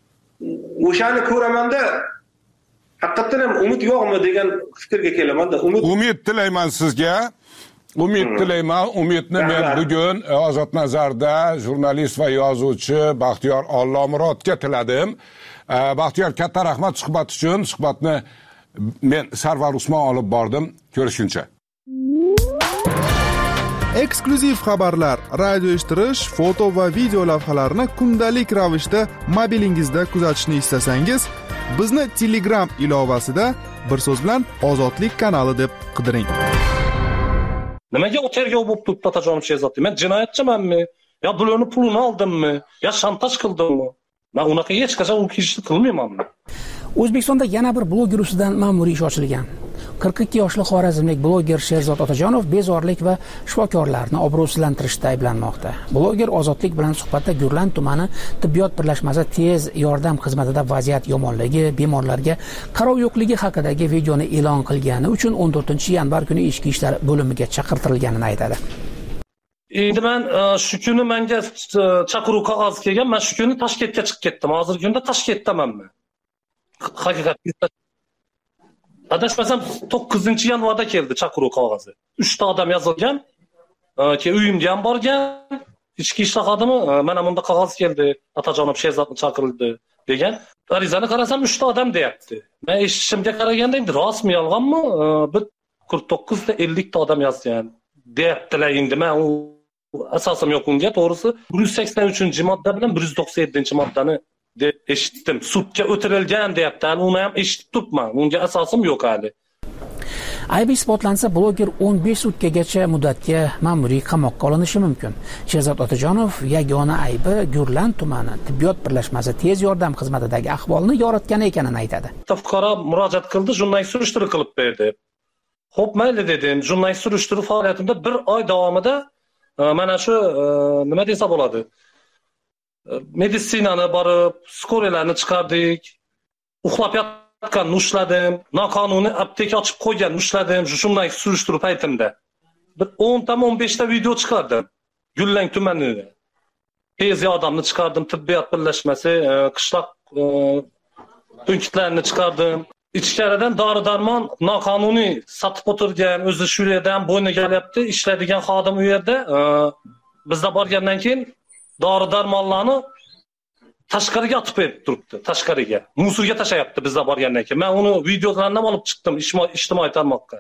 O'shani ko'ramanda haqiqatan ham umid yo'qmi degan fikrga kelaman-da. Umid Umid tilayman sizga. Umid hmm. tilayman. Umidni men bugun Ozod nazarda jurnalist va yozuvchi Baxtiyor Ollomurodga tiladim. Baxtiyor, katta rahmat suhbat uchun. Suhbatni men Sarvar Usmon olib bordim. Ko'rishguncha. Eksklyuziv xabarlar, radio eshittirish, foto va video lavhalarni kundalik ravishda mobilingizda kuzatishni istasangiz, bizni Telegram ilovasida bir so'z bilan Ozodlik kanali deb qidiring. Nimaga o tergov bo'lib turibdi Otajonov Sherzod? Men jinoyatchimanmi? Yo bularni pulini oldimmi? Yo shantaj qildimmi? Men unaqa hech qachon u ishni qilmayman. O'zbekistonda yana bir bloger ustidan ma'muriy ish ochilgan. qirq ikki yoshli xorazmlik bloger Sherzod Otajonov bezorilik va shifokorlarni obro'sizlantirishda ayblanmoqda. Bloger Ozodlik bilan suhbatda Gurlan tumani tibbiyot birlashmasi tez yordam xizmatida vaziyat yomonligi, bemorlarga qarov yo'qligi haqidagi videoni e'lon qilgani uchun o'n to'rtinchi yanvar kuni ichki ishlar bo'limiga chaqirtirilganini aytadi. Endi men shu kuni menga chaqiruv qog'ozi kelgan, men shu kuni Toshkentga chiqib ketdim. Hozirgi kunda Toshkentdamanman. Haqiqatda adashmasam to'qqizinchi yanvarda keldi chaqiruv qog'ozi. uchta odam yozilgan, keyin uyimga ham borgan, ichki ishlar xodimi mana bunda qog'oz keldi, Otajonov Sherzodni chaqirildi degan. Arizani qarasam uchta odam deyapti. Men eshitishimga qaraganda endi rostmi, yolg'onmi? Bir qirq to'qqiz ta ellik ta odam yozgan deyaptilar. Endi men u asosim yo'q unga, to'g'risi bir yuz sakson uchinchi modda bilan bir yuz to'qson yettinchi moddani deb eshitdim. Sudga o'tirilgan deyapti. Uni ham eshitib turibman. Unga asosim yo'q hali. Aybi isbotlansa, bloger o'n besh sutkagacha muddatga ma'muriy qamoqqa olinishi mumkin. Sherzod Otajonov yagona aybi Gurlan tumani tibbiyot birlashmasi tez yordam xizmatidagi ahvolni yoritgani ekanini aytadi. Fuqaro murojaat qildi, jurnalist surishtiruv qilib berdi. Xo'p, mayli dedim. Jurnalist surishtiruv faoliyatimda bir oy davomida mana shu nima desa bo'ladi? Meditsinani borib, skoriyalarni chiqardik. Uxlab yotganni ushladim, noqonuniy apteka ochib qo'yganni ushladim, jurnalist surishtiruv paytimda. Bir o'n ta o'n besh ta video chiqardim. Gullang tumanida. Tez yordamni chiqardim, tibbiyot birlashmasi, qishloq punktlarini chiqardim. Ichkaridan dori-darmon noqonuniy sotib o'tirgan, o'zi shu yerdan bo'yniga olyapti, ishlaydigan xodim u yerda. Bizda borgandan keyin dori-darmonlarni tashqariga otib berib turibdi, tashqariga. Musorga tashayapti bizda borgandan keyin. Men uni videolarini olib chiqdim ijtimoiy tarmoqqa.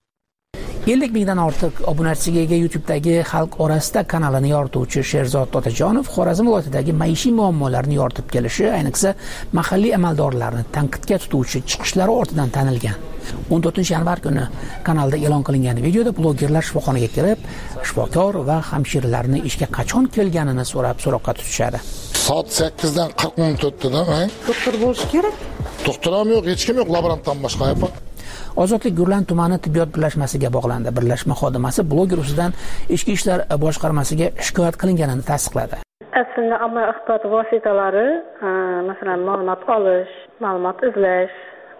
ellik mingdan ortiq obunachisiga ega YouTube'dagi xalq orasida kanalini yorituvchi Sherzod Otajonov Xorazm viloyatidagi maishiy muammolarni yoritib kelishi, ayniqsa mahalliy amaldorlarni tanqidga tutuvchi chiqishlari ortidan tanilgan. o'n to'rtinchi yanvar kuni kanalda e'lon qilingan videoda blogerlar shifoxonaga kirib, shifokor va hamshiralarni ishga qachon kelganini so'rab so'roqqa tutishadi. Soat sakkizdan qirq minut o'tdi-da, doktor bo'lish kerak. Doktor ham yo'q, hech kim yo'q, laborantdan boshqa yo'q. Ozodlik Gurlan tumani tibbiyot birlashmasiga bog'landi. Birlashma xodimasi bloger ustidan ichki ishlar boshqarmasiga shikoyat qilinganini tasdiqladi. Aslida omma axborot vositalari, masalan, ma'lumot olish, ma'lumot izlash,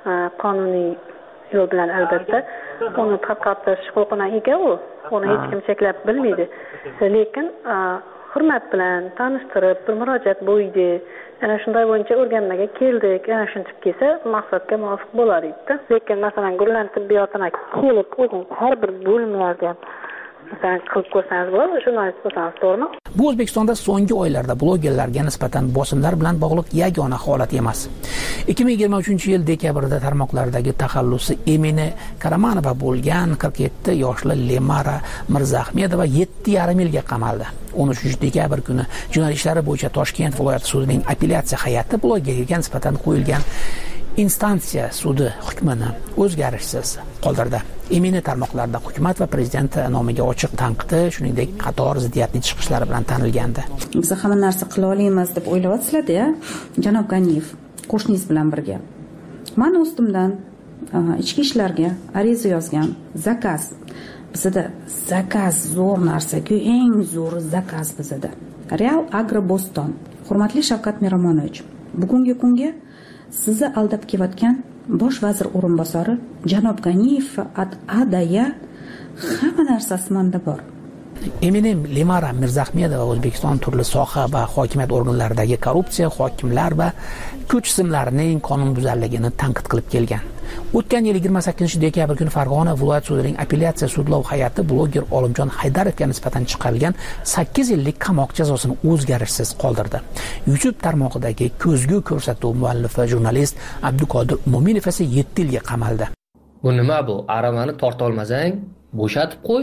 qonuniy yo'l bilan albatta uni tarqatish huquqina ega u. Uni hech kim cheklab bilmaydi. Lekin hurmat bilan tanishtirib, bir murojaat bo'ldi. Ana shunday bo'yicha o'rganmaga keldik. Ana shunchib kelsa, maqsadga muvofiq bo'lar edi. Lekin masalan, Gurlan tibbiyotini kelib o'zing har bir bo'limlarga masalan qilib ko'rsangiz bo'ladi, jurnalist bo'lsangiz, to'g'rimi? Bu O'zbekistonda so'nggi oylarda blogerlarga nisbatan bosimlar bilan bog'liq yagona holat emas. ikki ming yigirma uchinchi yil dekabrda tarmoqlardagi taxallusi Emine Karamanova bo'lgan qirq yetti yoshli Lemara Mirzahmedova yetti yarim yilga qamaldi. o'n uchinchi dekabr kuni jinoyat ishlari bo'yicha Toshkent viloyati sudining apellyatsiya hay'ati blogerga nisbatan qo'yilgan instansiya sudi hukmini o'zgarishsiz qoldirdi. Emine tarmoqlarda hukumat va prezident nomiga ochiq tanqidi, shuningdek qator ziddiyatli chiqishlari bilan tanilgandi. Biz hamma narsa qila olamiz deb o'ylayapsizlar-da, janob Ganiyev qo'shningiz bilan birga. Men ustimdan ichki ishlarga ariza yozgan, zakaz. Bizda zakaz zo'r narsa-ku, eng zo'r zakaz bizda. Real Agroboston. Hurmatli Shavkat Miromonovich, bugungi kunga sizni aldab kelayotgan bosh vazir o'rinbosari janob Ganiyev ad adaya hamma narsasi menda bor. Emine Lemara Mirzahmedova O'zbekiston turli soha va hokimiyat organlaridagi korrupsiya, hokimlar va kuch simlarining qonunbuzarligini tanqid qilib kelgan. O'tgan yil yigirma sakkizinchi dekabr kuni Farg'ona viloyat sudining apellyatsiya sudlov hay'ati bloger Olimjon Haydarovga nisbatan chiqarilgan sakkiz yillik qamoq jazosini o'zgarishsiz qoldirdi. YouTube tarmog'idagi ko'zgu ko'rsatuv muallifi jurnalist Abduqodir Mo'minov esa yetti yilga qamaldi. Bu nima bu? Aravani torta olmasang, bo'shatib qo'y.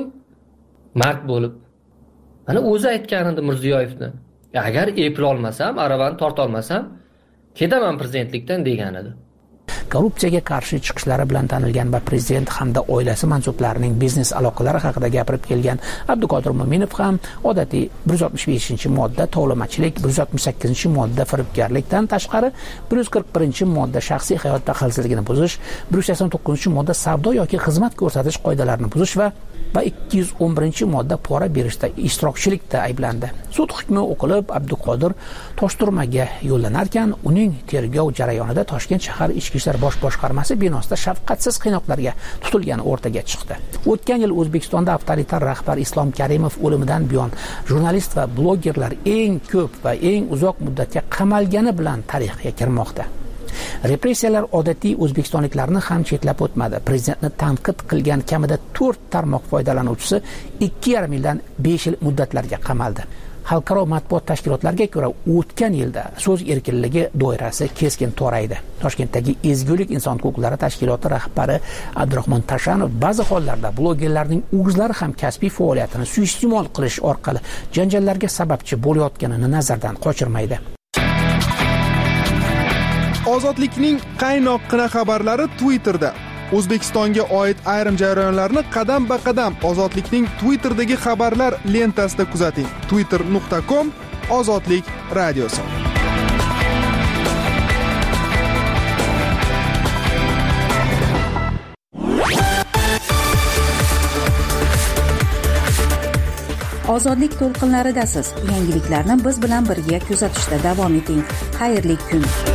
Mard bo'lib. Mana o'zi aytgan edi Mirziyoyevni. Agar eplay olmasam, aravani torta olmasam, ketaman prezidentlikdan degan edi. Korrupsiyaga qarshi chiqishlari bilan tanilgan va prezident hamda oilasi mansublarining biznes aloqalari haqida gapirib kelgan Abduqodir Mo'minov ham odatiy bir yuz oltmish beshinchi modda tovlamachilik, bir yuz oltmish sakkizinchi modda firibgarlikdan tashqari bir yuz qirq birinchi modda shaxsiy hayot daxlsizligini buzish, bir yuz sakson to'qqizinchi modda savdo yoki xizmat ko'rsatish qoidalarini buzish va va ikki yuz o'n birinchi modda pora berishda ishtirokchilikda ayblandi. Sud hukmi o'qilib, Abduqodir Toshturmaga yo'llanarkan, uning tergov jarayonida Toshkent shahar ichki ishlar bosh boshqarmasi binosida shafqatsiz qiynoqlarga tutilgani o'rtaga chiqdi. O'tgan yil O'zbekistonda avtoritar rahbar Islom Karimov o'limidan buyon jurnalist va blogerlar eng ko'p va eng uzoq muddatga qamalgani bilan tarixga kirmoqda. Repressiyalar odatiy o'zbekistonliklarni ham chetlab o'tmadi. Prezidentni tanqid qilgan kamida to'rt tarmoq foydalanuvchisi ikki yarim yildan besh yil muddatlarga qamaldi. Xalqaro matbuot tashkilotlariga ko'ra, o'tgan yilda so'z erkinligi doirasi keskin toraydi. Toshkentdagi Ezgulik inson huquqlari tashkiloti rahbari Abdurahmon Tashanov ba'zi hollarda blogerlarning o'zlari ham kasbiy faoliyatini suiiste'mol qilish orqali janjallarga sababchi bo'layotganini nazardan qochirmaydi. Ozodlikning qaynoqqina xabarlari Twitterda. O'zbekistonga oid ayrim jarayonlarni qadam ba qadam Ozodlikning Twitter'dagi xabarlar lentasida kuzating. twitter nuqta com Ozodlik radiosi. Ozodlik to'lqinlaridasiz. Yangiliklarni biz bilan birga kuzatishda davom eting. Xayrli kun.